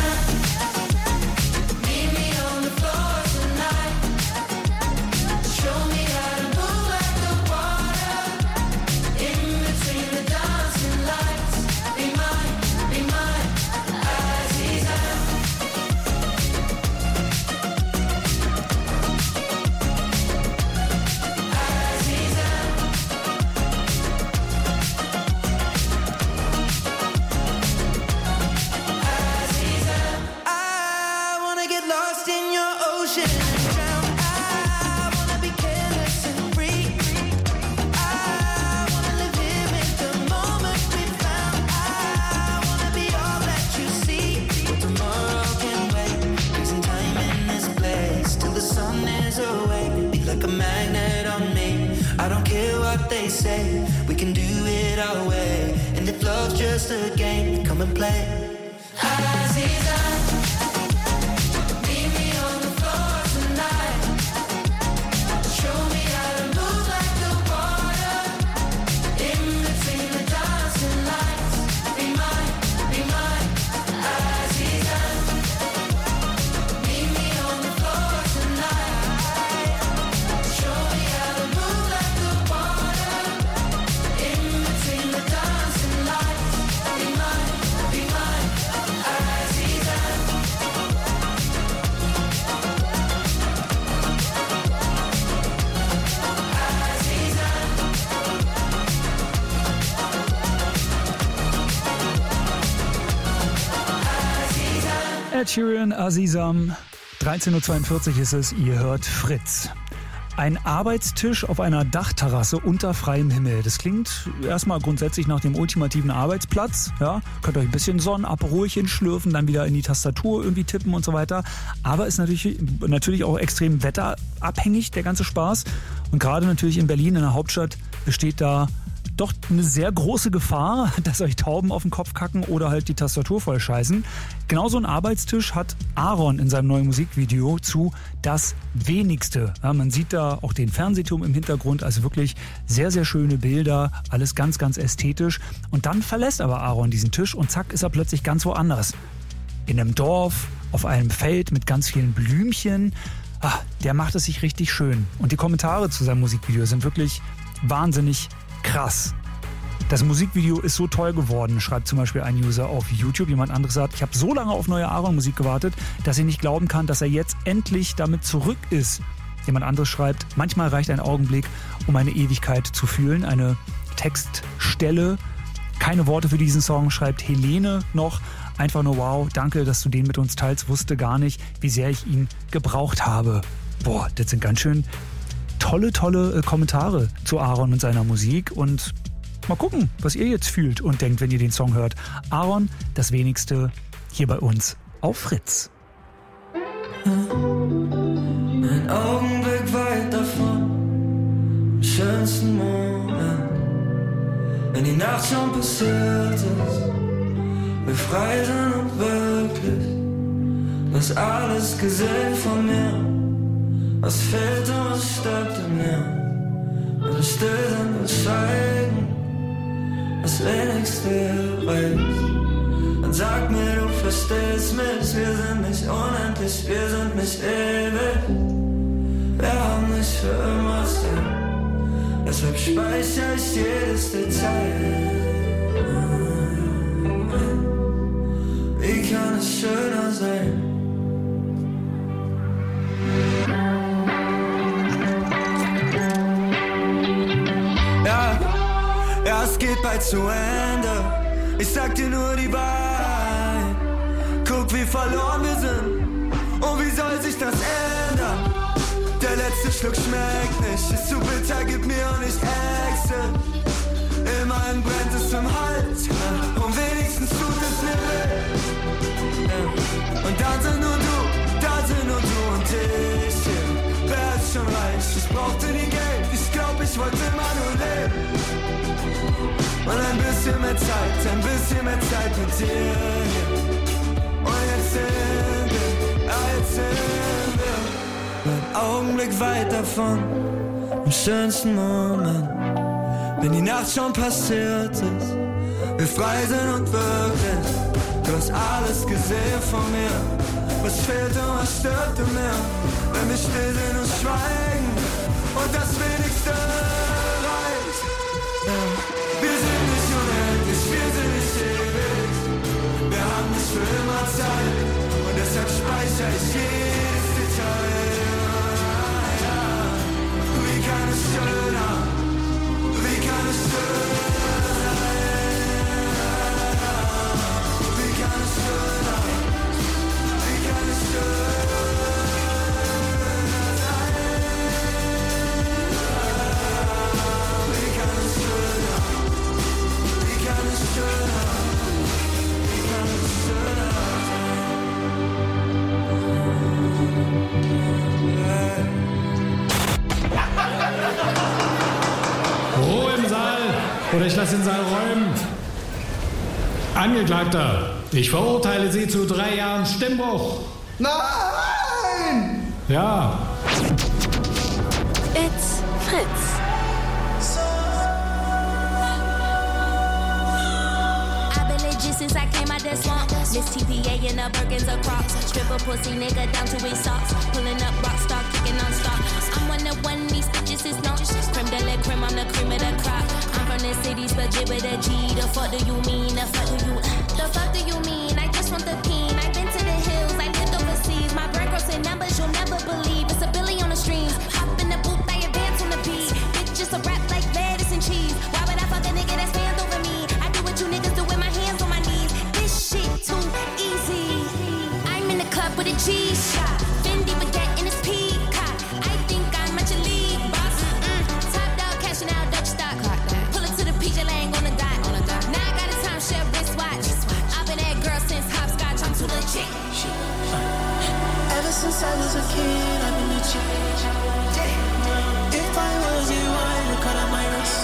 [SPEAKER 8] meet me on the floor tonight. Show me how to move like the water. In between the dancing lights. Be mine, Aziza. They say we can do it our way, and if love's just a game, come and play. Aziza, meet me on the floor tonight. Show me how to move like the water. In between the dancing lights. Be mine, Aziza. Meet me on the floor tonight. Show me how to move like the water. In between the dancing lights. Be mine, Aziza.
[SPEAKER 5] Ed Sheeran, Azizam. 13.42 Uhr ist es, ihr hört Fritz. Ein Arbeitstisch auf einer Dachterrasse unter freiem Himmel. Das klingt erstmal grundsätzlich nach dem ultimativen Arbeitsplatz. Ja, könnt euch ein bisschen Sonnenaperolchen schlürfen, dann wieder in die Tastatur irgendwie tippen und so weiter. Aber ist natürlich auch extrem wetterabhängig, der ganze Spaß. Und gerade natürlich in Berlin, in der Hauptstadt, besteht da doch eine sehr große Gefahr, dass euch Tauben auf den Kopf kacken oder halt die Tastatur voll scheißen. Genauso einen Arbeitstisch hat Aaron in seinem neuen Musikvideo zu Das Wenigste. Ja, man sieht da auch den Fernsehturm im Hintergrund, also wirklich sehr, sehr schöne Bilder, alles ganz, ganz ästhetisch. Und dann verlässt aber Aaron diesen Tisch und zack ist er plötzlich ganz woanders. In einem Dorf, auf einem Feld mit ganz vielen Blümchen. Der macht es sich richtig schön. Und die Kommentare zu seinem Musikvideo sind wirklich wahnsinnig krass. Das Musikvideo ist so toll geworden, schreibt zum Beispiel ein User auf YouTube. Jemand anderes sagt, ich habe so lange auf neue Aaron-Musik gewartet, dass ich nicht glauben kann, dass er jetzt endlich damit zurück ist. Jemand anderes schreibt, manchmal reicht ein Augenblick, um eine Ewigkeit zu fühlen. Eine Textstelle, keine Worte für diesen Song, schreibt Helene noch. Einfach nur wow, danke, dass du den mit uns teilst. Wusste gar nicht, wie sehr ich ihn gebraucht habe. Boah, das sind ganz schön tolle Kommentare zu Aaron und seiner Musik und mal gucken, was ihr jetzt fühlt und denkt, wenn ihr den Song hört. Aaron, Das Wenigste, hier bei uns auf Fritz.
[SPEAKER 8] Ein Augenblick weit davon, schönsten Moment, wenn die Nacht schon passiert ist, wir frei sind und wirklich, du hast alles gesehen von mir. Was fehlt und was stirbt in mir? Wenn wir still sind und schweigen, das Wenigste reicht. Dann sag mir, du verstehst mich, wir sind nicht unendlich, wir sind nicht ewig. Wir haben nicht für immer sein, deshalb speichere ich jedes Detail. Wie kann es schöner sein? Ja, es geht bald zu Ende. Ich sag dir nur die Wahrheit. Guck, wie verloren wir sind. Und wie soll sich das ändern? Der letzte Schluck schmeckt nicht. Ist zu bitter, gib mir auch nicht Exit. Immerhin brennt es im Hals. Und wenigstens tut es mir weh. Und dann sind nur du und ich hier. Wer ist schon reich? Ich brauchte nie Geld. Ich glaub, ich wollte immer nur leben. Und ein bisschen mehr Zeit mit dir. Und jetzt sind wir ein Augenblick weit davon, im schönsten Moment, wenn die Nacht schon passiert ist, wir frei sind und wirklich, du hast alles gesehen von mir, was fehlt und was stirbt in mir, wenn wir still sind und schweigen und das Wenigste reicht. Ja. Wir sind nicht unendlich, wir sind nicht ewig, wir haben nicht für immer Zeit und deshalb speichere ich jedes Detail. Ja. Wie kann es schöner, wie kann es schöner sein? Wie kann es schöner, wie kann es schöner sein? Wie kann es schöner, wie kann es schöner, wie kann es schöner
[SPEAKER 14] Ruhe im Saal oder ich lasse den Saal räumen. Angeklagter, ich verurteile Sie zu 3 Jahren Stimmbruch.
[SPEAKER 8] Nein!
[SPEAKER 14] Ja.
[SPEAKER 4] It's Fritz.
[SPEAKER 6] I've been legit since I came out that swamp. Miss TPA and the Birkins are crops. Stripper pussy nigga down to his socks. Pulling up rock star, kicking on stop. I'm one, these bitches is not. Creme de la creme, I'm the cream of the crop. I'm from the city, but J with a G. The fuck do you mean? The fuck do you mean? I just want the peen. I've been to the hills, I lived overseas. My brain grows in numbers you'll never believe. It's a billion on the streams. Hop in the booth, I advance on the beat. Bitches a rap like lettuce and cheese. Why would I fuck a nigga that stands over me? I do what you niggas do with my hands on my knees. This shit too easy. I'm in the club with a G-shot. Fendi baguette in his peacock. I think I'm at your league, boss. Top dog cashing out Dutch stock. Pull it to the PJ Lang on the dot. Now I got a timeshare wristwatch. I've been that girl since hopscotch. I'm too legit.
[SPEAKER 8] Ever since I was a kid, I've been legit. If I was you, I would cut out my wrist.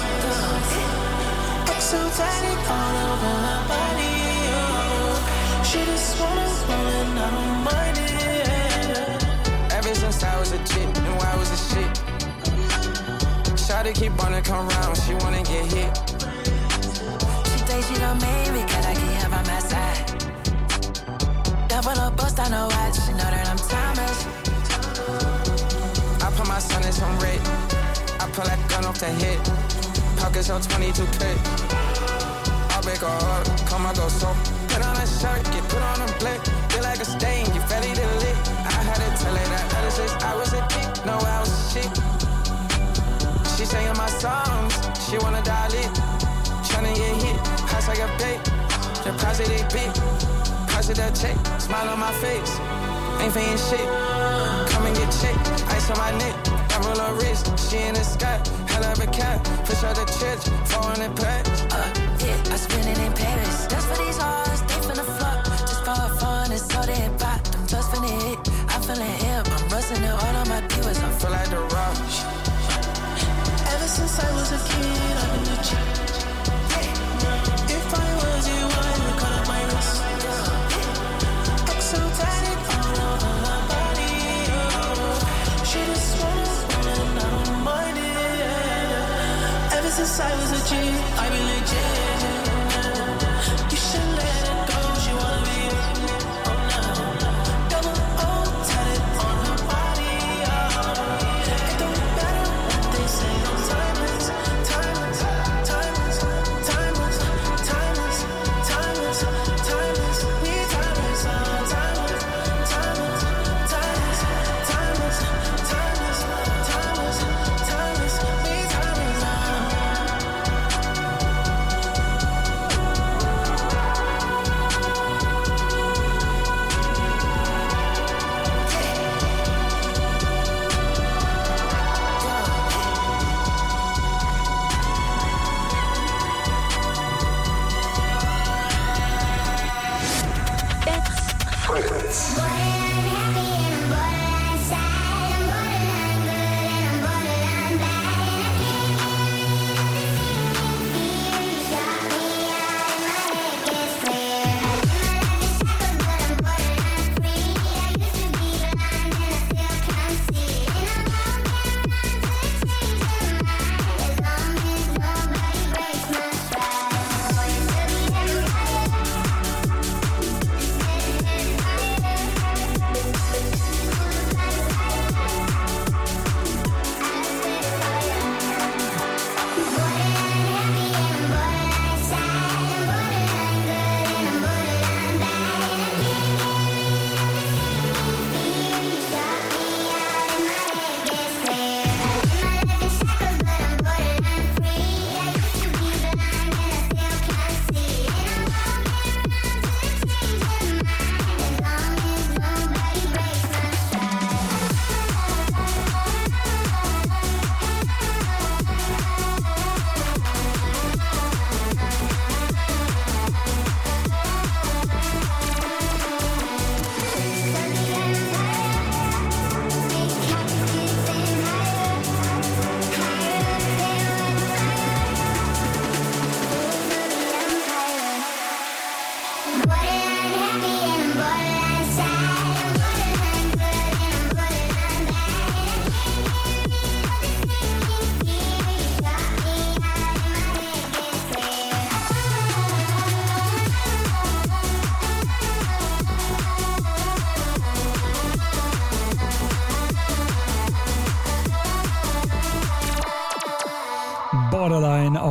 [SPEAKER 8] Exotic all over my body. She just wanna roll and I don't mind it.
[SPEAKER 7] Ever since I was a chick, knew I was a shit. Shawty keep wanna come round, she wanna get hit.
[SPEAKER 15] She thinks she done made me, cause I can't have her my side. Double up, bust on her watch, she know that I'm timeless.
[SPEAKER 7] I put my son in some red. I pull that gun off the head. Pockets on 22 clip. I'll break her heart, come I go so. Put on a shirt, get put on a blick. Feel like a stain, you ready to lick. I had to tell her that other sis, I was a dick, no I was a shit. She singing my songs, she wanna dial it. Tryna get hit, house like a bait. Deposit they big, deposit that check. Smile on my face, ain't paying shit. Come and get checked, ice on my neck. I roll her wrist, she in the sky. Hell of a cat, fish out the church, 400 packs.
[SPEAKER 15] Yeah, I spend it in Paris. Just for these hoes, they finna fuck. Just for fun, it's so they pop. I'm just finna hit, I'm feeling hip. I'm rusting it all on my viewers. I
[SPEAKER 7] feel like the rock.
[SPEAKER 8] Ever since I was a kid, I've been legit. If I was you, I would cut out my wrist. Exotic all over my body. She just wanna roll and I don't mind it. Ever since I was a kid, I've been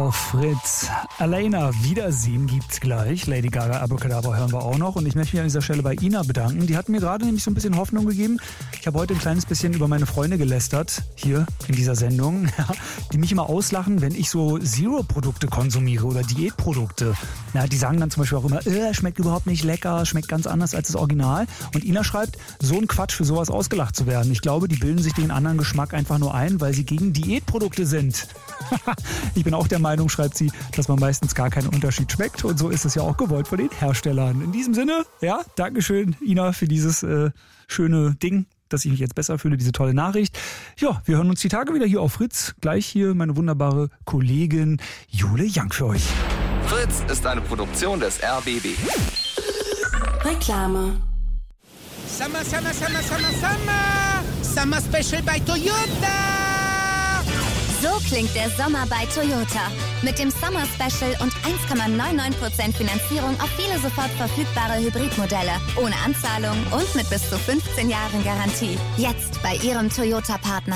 [SPEAKER 5] auf Fritz. Alena, Wiedersehen gibt's gleich. Lady Gaga, Abracadabra hören wir auch noch. Und ich möchte mich an dieser Stelle bei Ina bedanken. Die hat mir gerade nämlich so ein bisschen Hoffnung gegeben. Ich habe heute ein kleines bisschen über meine Freunde gelästert, hier in dieser Sendung, die mich immer auslachen, wenn ich so Zero-Produkte konsumiere oder Diätprodukte. Ja, die sagen dann zum Beispiel auch immer, schmeckt überhaupt nicht lecker, schmeckt ganz anders als das Original. Und Ina schreibt, so ein Quatsch, für sowas ausgelacht zu werden. Ich glaube, die bilden sich den anderen Geschmack einfach nur ein, weil sie gegen Diätprodukte sind. Ich bin auch der Meinung, schreibt sie, dass man meistens gar keinen Unterschied schmeckt. Und so ist es ja auch gewollt von den Herstellern. In diesem Sinne, ja, Dankeschön, Ina, für dieses schöne Ding, dass ich mich jetzt besser fühle, diese tolle Nachricht. Ja, wir hören uns die Tage wieder hier auf Fritz. Gleich hier meine wunderbare Kollegin Jule Young für euch.
[SPEAKER 2] Fritz ist eine Produktion des RBB.
[SPEAKER 4] Reklame.
[SPEAKER 16] Summer, Summer, Summer, Summer, Summer! Summer Special bei Toyota!
[SPEAKER 17] So klingt der Sommer bei Toyota. Mit dem Summer Special und 1,99% Finanzierung auf viele sofort verfügbare Hybridmodelle. Ohne Anzahlung und mit bis zu 15 Jahren Garantie. Jetzt bei Ihrem Toyota-Partner.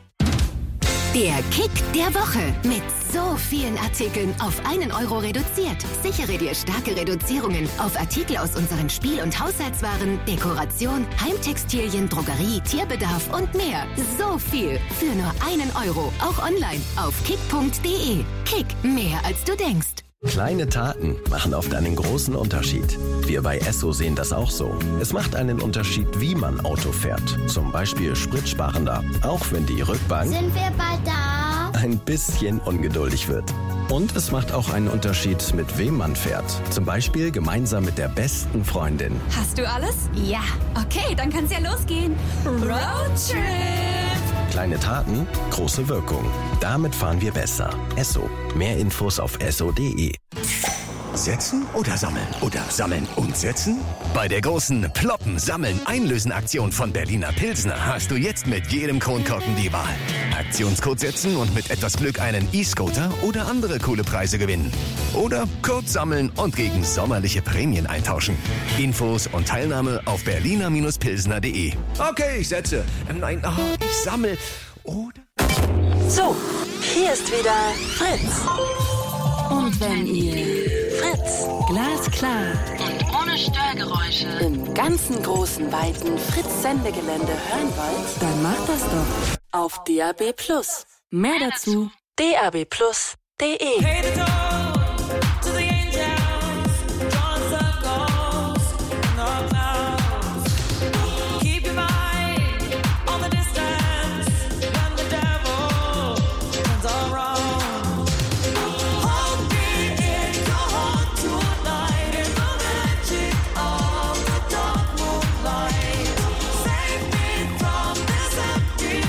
[SPEAKER 18] Der Kick der Woche. Mit so vielen Artikeln auf 1 Euro reduziert. Sichere dir starke Reduzierungen auf Artikel aus unseren Spiel- und Haushaltswaren, Dekoration, Heimtextilien, Drogerie, Tierbedarf und mehr. So viel für nur 1 Euro. Auch online auf kick.de. Kick, mehr als du denkst.
[SPEAKER 19] Kleine Taten machen oft einen großen Unterschied. Wir bei Esso sehen das auch so. Es macht einen Unterschied, wie man Auto fährt. Zum Beispiel spritsparender, auch wenn die Rückbank
[SPEAKER 17] Sind wir bald da?
[SPEAKER 19] ein bisschen ungeduldig wird. Und es macht auch einen Unterschied, mit wem man fährt. Zum Beispiel gemeinsam mit der besten Freundin.
[SPEAKER 20] Hast du alles? Ja. Okay, dann kann's ja losgehen. Roadtrip!
[SPEAKER 19] Kleine Taten, große Wirkung. Damit fahren wir besser. Esso. Mehr Infos auf esso.de.
[SPEAKER 21] Setzen oder sammeln? Oder sammeln und setzen? Bei der großen Ploppen, Sammeln, Einlösen-Aktion von Berliner Pilsner hast du jetzt mit jedem Kronkorken die Wahl. Aktionscode setzen und mit etwas Glück einen E-Scooter oder andere coole Preise gewinnen. Oder Code sammeln und gegen sommerliche Prämien eintauschen. Infos und Teilnahme auf berliner-pilsner.de. Okay, ich setze. Nein, ich sammle. Oder?
[SPEAKER 4] So, hier ist wieder Fritz. Und wenn ihr Fritz glasklar und ohne Störgeräusche im ganzen großen, weiten Fritz-Sendegelände hören wollt, dann macht das doch auf DAB+. Mehr dazu dabplus.de.
[SPEAKER 6] Hey, the door to the angels, drawing circles in the clouds. Keep your mind on the distance when the devil turns around. Hold me in your heart tonight in the magic of the dark moonlight. Save me from this empty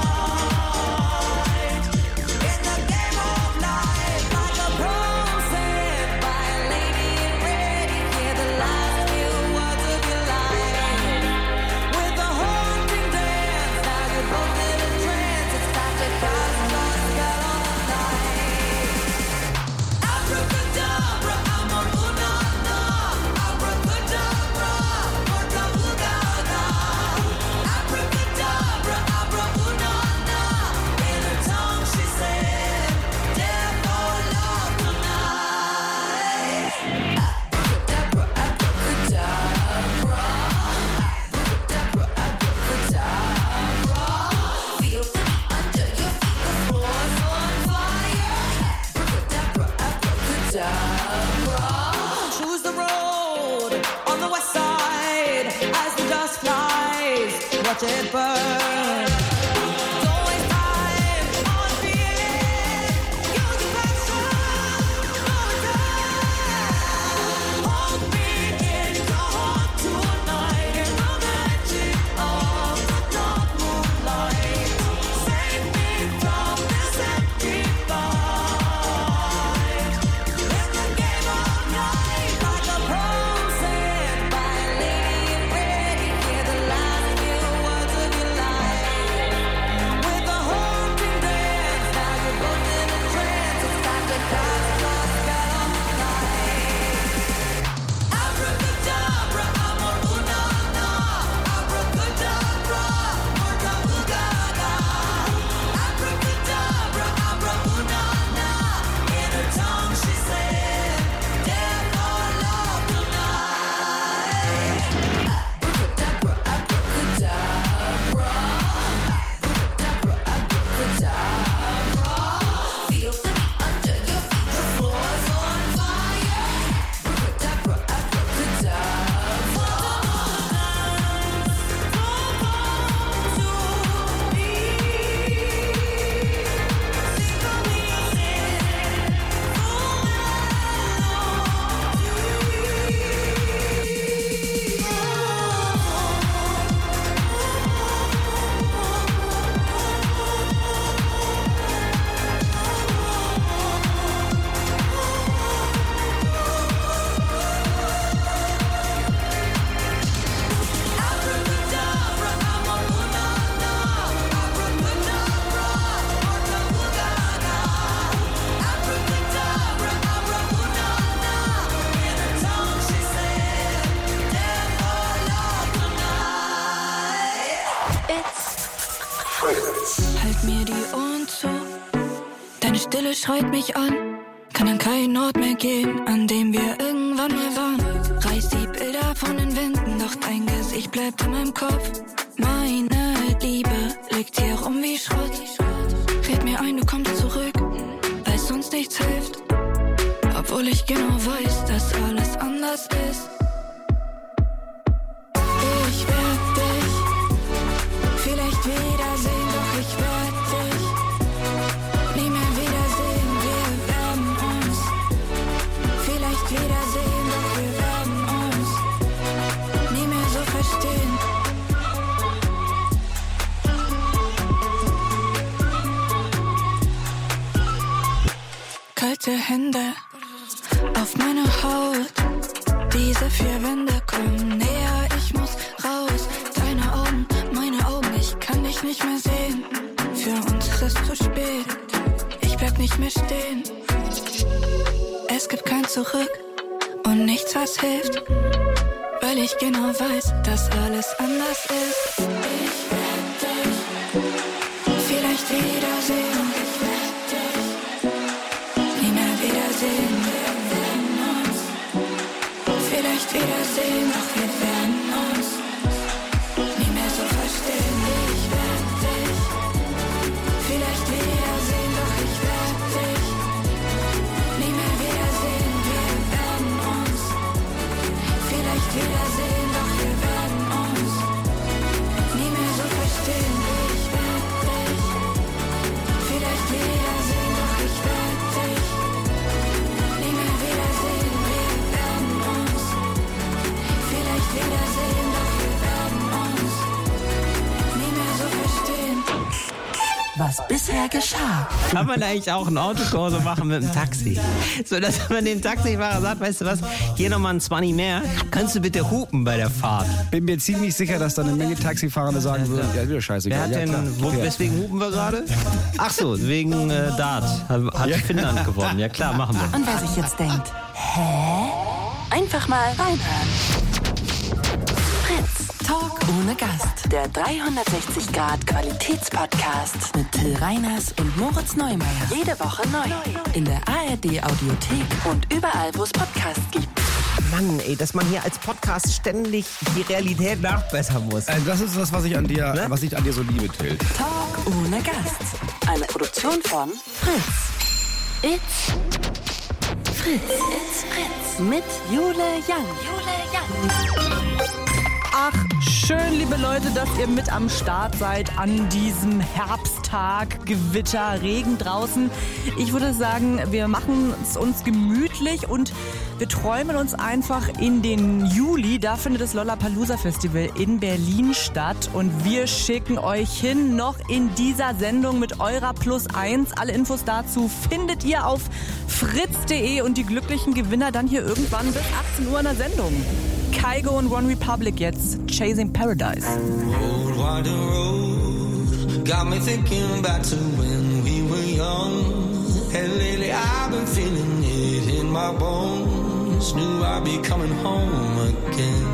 [SPEAKER 6] fight in the game of life, like a prom set by a lady in red. You hear the last few words of your life with a haunting dance. Now you're both in a trance. It's time to cast your spell on the night. Abracadabra, amor una, abracadabra, morta bugada. Abracadabra, abra una, in her tongue she said, "Therefore love tonight." Abracadabra, abracadabra, abracadabra, abracadabra. Feel the beat under your feet, the floor's on fire. Abracadabra, abracadabra. Choose the road on the west side as the dust flies. Watch it burn. Don't waste time on feeling. Use your passion, no return. Hold me in your heart tonight in the magic of the dark moonlight. Save me from this empty fight in the game of life, like a prom set by a lady in red. You hear the last few words of your life halt mir die Ohren zu. Deine Stille schreit mich an. Kann an keinen Ort mehr gehen, an dem wir irgendwann mal waren. Reiß die Bilder von den Wänden, doch dein Gesicht bleibt in meinem Kopf. Meine Liebe liegt hier rum wie Schrott. Fällt mir ein, du kommst zurück, weil es uns nichts hilft. Obwohl ich genau weiß, dass alles anders ist. Ich werd dich vielleicht wiedersehen, doch ich werd dich nie mehr wiedersehen. Wir werden uns vielleicht wiedersehen, doch wir werden uns nie mehr so verstehen. Kalte Hände auf meine Haut. Diese 4 Wände kommen näher, ich muss raus. Deine Augen, meine Augen, ich kann dich nicht mehr sehen. Für uns ist es zu spät, ich bleib nicht mehr stehen. Es gibt kein Zurück und nichts, was hilft, weil ich genau weiß, dass alles anders ist. Ich werd dich vielleicht wiedersehen. Ich werd dich nie mehr wiedersehen. Wir werden uns vielleicht wiedersehen, doch wir werden uns nie mehr so verstehen. Ich werd dich vielleicht wiedersehen, doch ich werd dich nie mehr wiedersehen. Wir werden uns vielleicht wiedersehen, doch wir werden uns nie mehr so verstehen. Ich werd dich vielleicht wiedersehen, doch ich werd dich nie mehr wiedersehen. Wir werden uns vielleicht wiedersehen, doch wir werden uns nie mehr so verstehen.
[SPEAKER 1] Was bisher geschah.
[SPEAKER 22] Kann man eigentlich auch einen Autokurse machen mit dem Taxi? So, dass man dem Taxifahrer sagt, weißt du was, hier nochmal ein 20 mehr, kannst du bitte hupen bei der Fahrt?
[SPEAKER 23] Bin mir ziemlich sicher, dass dann eine Menge Taxifahrer sagen würden, ja, wieder scheißegal.
[SPEAKER 22] Wer hat denn, weswegen hupen wir gerade? Ach so, wegen Dart. Hat Finnland gewonnen. Ja klar, machen wir.
[SPEAKER 1] Und wer sich jetzt denkt, hä? Einfach mal reinhören. Fritz, Talk ohne Gast. Der 360-Grad-Qualitätspodcast mit Till Reiners und Moritz Neumeier. Jede Woche neu. In der ARD-Audiothek und überall, wo es Podcasts gibt.
[SPEAKER 22] Mann, ey, dass man hier als Podcast ständig die Realität nachbessern muss.
[SPEAKER 23] Das ist das, was ich an dir, was ich an dir so liebe, Till.
[SPEAKER 1] Talk ohne Gast. Eine Produktion von Fritz. It's Fritz. It's Fritz. Mit Jule Young.
[SPEAKER 24] Ach, schön, liebe Leute, dass ihr mit am Start seid an diesem Herbsttag, Gewitter, Regen draußen. Ich würde sagen, wir machen es uns gemütlich und wir träumen uns einfach in den Juli. Da findet das Lollapalooza Festival in Berlin statt und wir schicken euch hin noch in dieser Sendung mit eurer +1. Alle Infos dazu findet ihr auf fritz.de und die glücklichen Gewinner dann hier irgendwann bis 18 Uhr in der Sendung. Kygo und One Republic jetzt, Chasing Paradise.
[SPEAKER 8] Road, wide road, got me thinking back to when we were young. And lately I've been feeling it in my bones. Knew I'd be coming home again.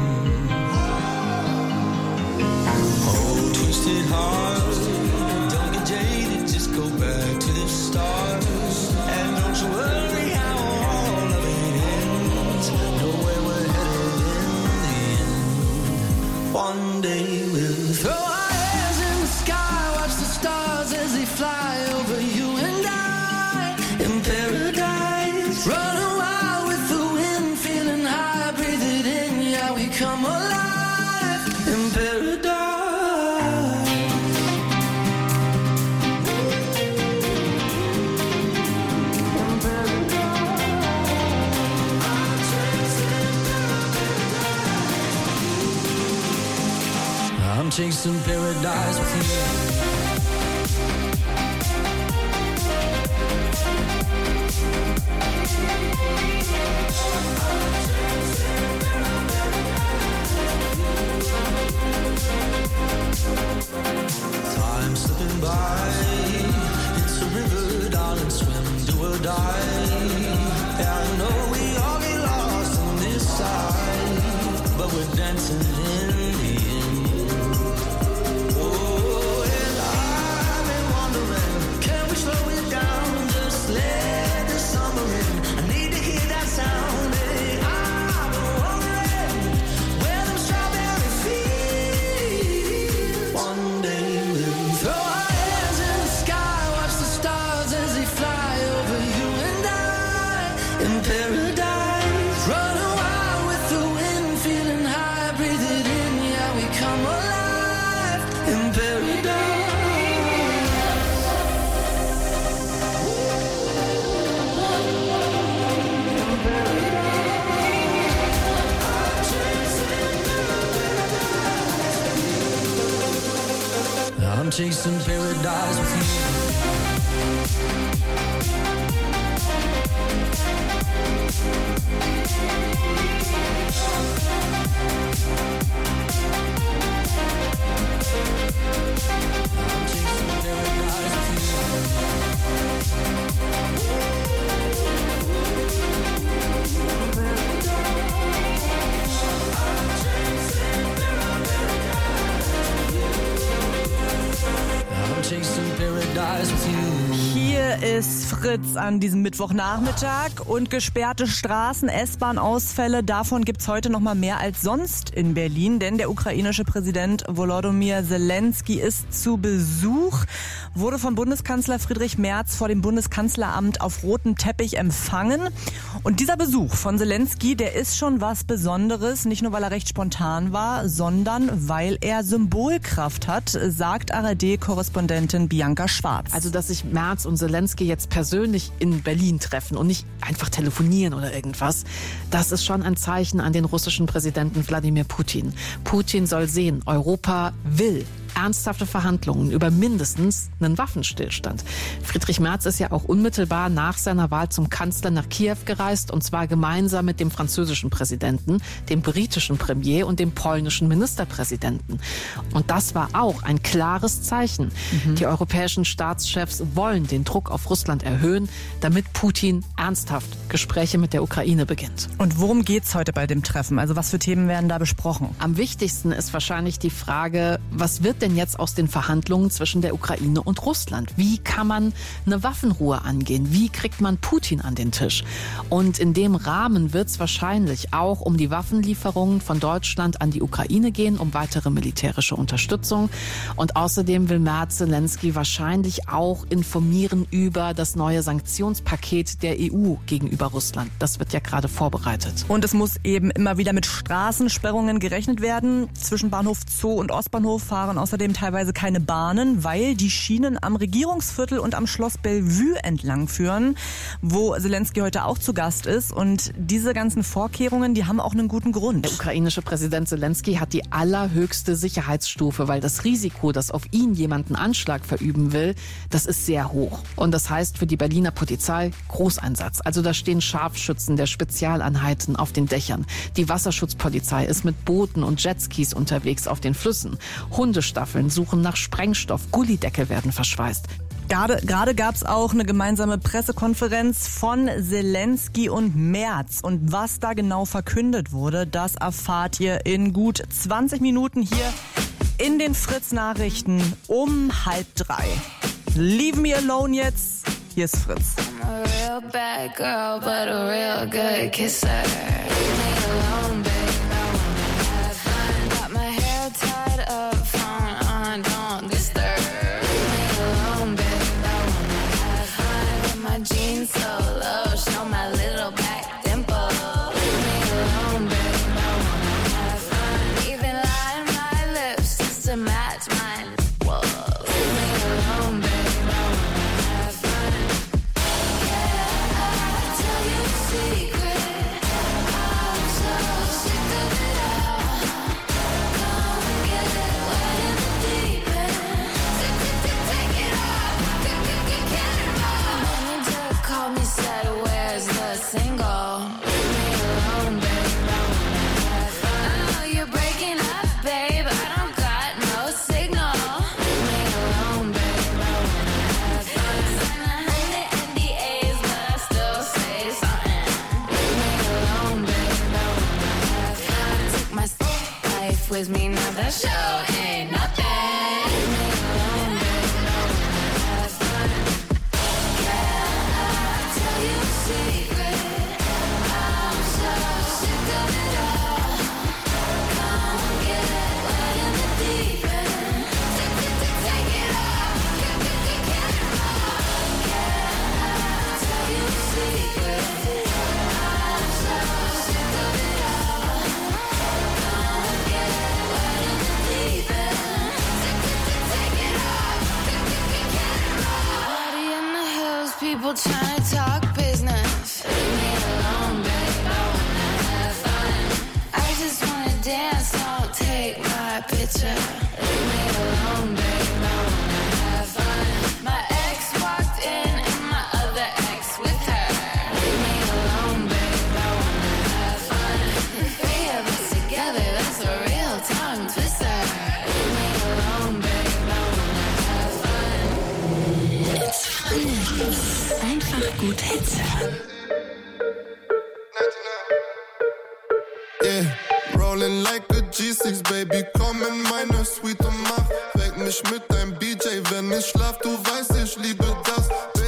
[SPEAKER 8] Oh, twisted heart, don't get jaded, just go back to the start. And don't you worry how all of it ends. Know where we're headed in the end. One day we'll throw our hands in the sky, watch the stars as they fly over you and I. In paradise, running wild with the wind, feeling high, breathe it in, yeah, we come alive. In paradise. I'm chasing paradise with you. Time slipping by, it's a river, darling, swim, do or die. Yeah, I know we all get lost on this side, but we're dancing in the end. Oh, and I
[SPEAKER 6] in paradise. Running wild with the wind, feeling high, breathe it in, yeah, we come alive in paradise. I'm chasing paradise with
[SPEAKER 24] Hier ist Fritz an diesem Mittwochnachmittag und gesperrte Straßen, S-Bahn-Ausfälle. Davon gibt's heute noch mal mehr als sonst in Berlin, denn der ukrainische Präsident Volodymyr Zelensky ist zu Besuch, wurde von Bundeskanzler Friedrich Merz vor dem Bundeskanzleramt auf rotem Teppich empfangen. Und dieser Besuch von Zelensky, der ist schon was Besonderes, nicht nur weil er recht spontan war, sondern weil er Symbolkraft hat, sagt ARD-Korrespondentin Bianca Schwarz.
[SPEAKER 13] Also, dass sich Merz und Zelensky jetzt persönlich in Berlin treffen und nicht einfach telefonieren oder irgendwas, das ist schon ein Zeichen an den russischen Präsidenten Wladimir Putin. Putin soll sehen, Europa will ernsthafte Verhandlungen über mindestens einen Waffenstillstand. Friedrich Merz ist ja auch unmittelbar nach seiner Wahl zum Kanzler nach Kiew gereist, und zwar gemeinsam mit dem französischen Präsidenten, dem britischen Premier und dem polnischen Ministerpräsidenten. Und das war auch ein klares Zeichen. Die europäischen Staatschefs wollen den Druck auf Russland erhöhen, damit Putin ernsthaft Gespräche mit der Ukraine beginnt.
[SPEAKER 24] Und worum geht's heute bei dem Treffen? Also was für Themen werden da besprochen?
[SPEAKER 13] Am wichtigsten ist wahrscheinlich die Frage, was wird denn jetzt aus den Verhandlungen zwischen der Ukraine und Russland? Wie kann man eine Waffenruhe angehen? Wie kriegt man Putin an den Tisch? Und in dem Rahmen wird es wahrscheinlich auch um die Waffenlieferungen von Deutschland an die Ukraine gehen, um weitere militärische Unterstützung. Und außerdem will Merz Zelensky wahrscheinlich auch informieren über das neue Sanktionspaket der EU gegenüber Russland. Das wird ja gerade vorbereitet.
[SPEAKER 24] Und es muss eben immer wieder mit Straßensperrungen gerechnet werden. Zwischen Bahnhof Zoo und Ostbahnhof fahren außerdem teilweise keine Bahnen, weil die Schienen am Regierungsviertel und am Schloss Bellevue entlang führen, wo Zelensky heute auch zu Gast ist. Und diese ganzen Vorkehrungen, die haben auch einen guten Grund.
[SPEAKER 13] Der ukrainische Präsident Zelensky hat die allerhöchste Sicherheitsstufe, weil das Risiko, dass auf ihn jemand einen Anschlag verüben will, das ist sehr hoch. Und das heißt für die Berliner Polizei Großeinsatz. Also da stehen Scharfschützen der Spezialeinheiten auf den Dächern. Die Wasserschutzpolizei ist mit Booten und Jetskis unterwegs auf den Flüssen. Hundestaffeln suchen nach Sprengstoff. Gullideckel werden verschweißt.
[SPEAKER 24] Gerade gab es auch eine gemeinsame Pressekonferenz von Zelensky und Merz. Und was da genau verkündet wurde, das erfahrt ihr in gut 20 Minuten hier in den Fritz-Nachrichten um 2:30. Leave me alone jetzt. Hier ist Fritz.
[SPEAKER 15] I'm a real bad girl, but a real good kisser. Leave me alone, babe. I wanna have fun. Got my hair tied up, phone on, don't disturb. Leave me alone, babe. I wanna have fun. With my jeans so low, show my little black dimple. Leave me alone, babe. I wanna have fun. Even line my lips just to match mine. Whoa. Leave me alone, babe. I wanna have fun. Yeah, I'll tell you a secret. I'm so sick of it all. Come get wet in the deep end. Take it off. Get it off. Manager called me, said, where's the single? Leave me alone, babe. I wanna have fun. I know you're breaking up, babe. I don't got no signal. Leave me alone, babe. I wanna have fun. Sign 100 NDAs, but I still say something. Leave me alone, babe. I wanna have fun. Took my life with me, now that show ain't nothing. Leave me alone, babe. I wanna have fun. Yeah, I'll tell you a secret. I'm so sick of it all. Come get wet in the deep end. Take it off. Get it off. Yeah, I'll tell you a secret.
[SPEAKER 4] gut Hits hören.
[SPEAKER 3] Yeah, rolling like a G6, Baby, komm in meine Suite und mach. Weck mich mit deinem BJ, wenn ich schlaf, du weißt, ich liebe das.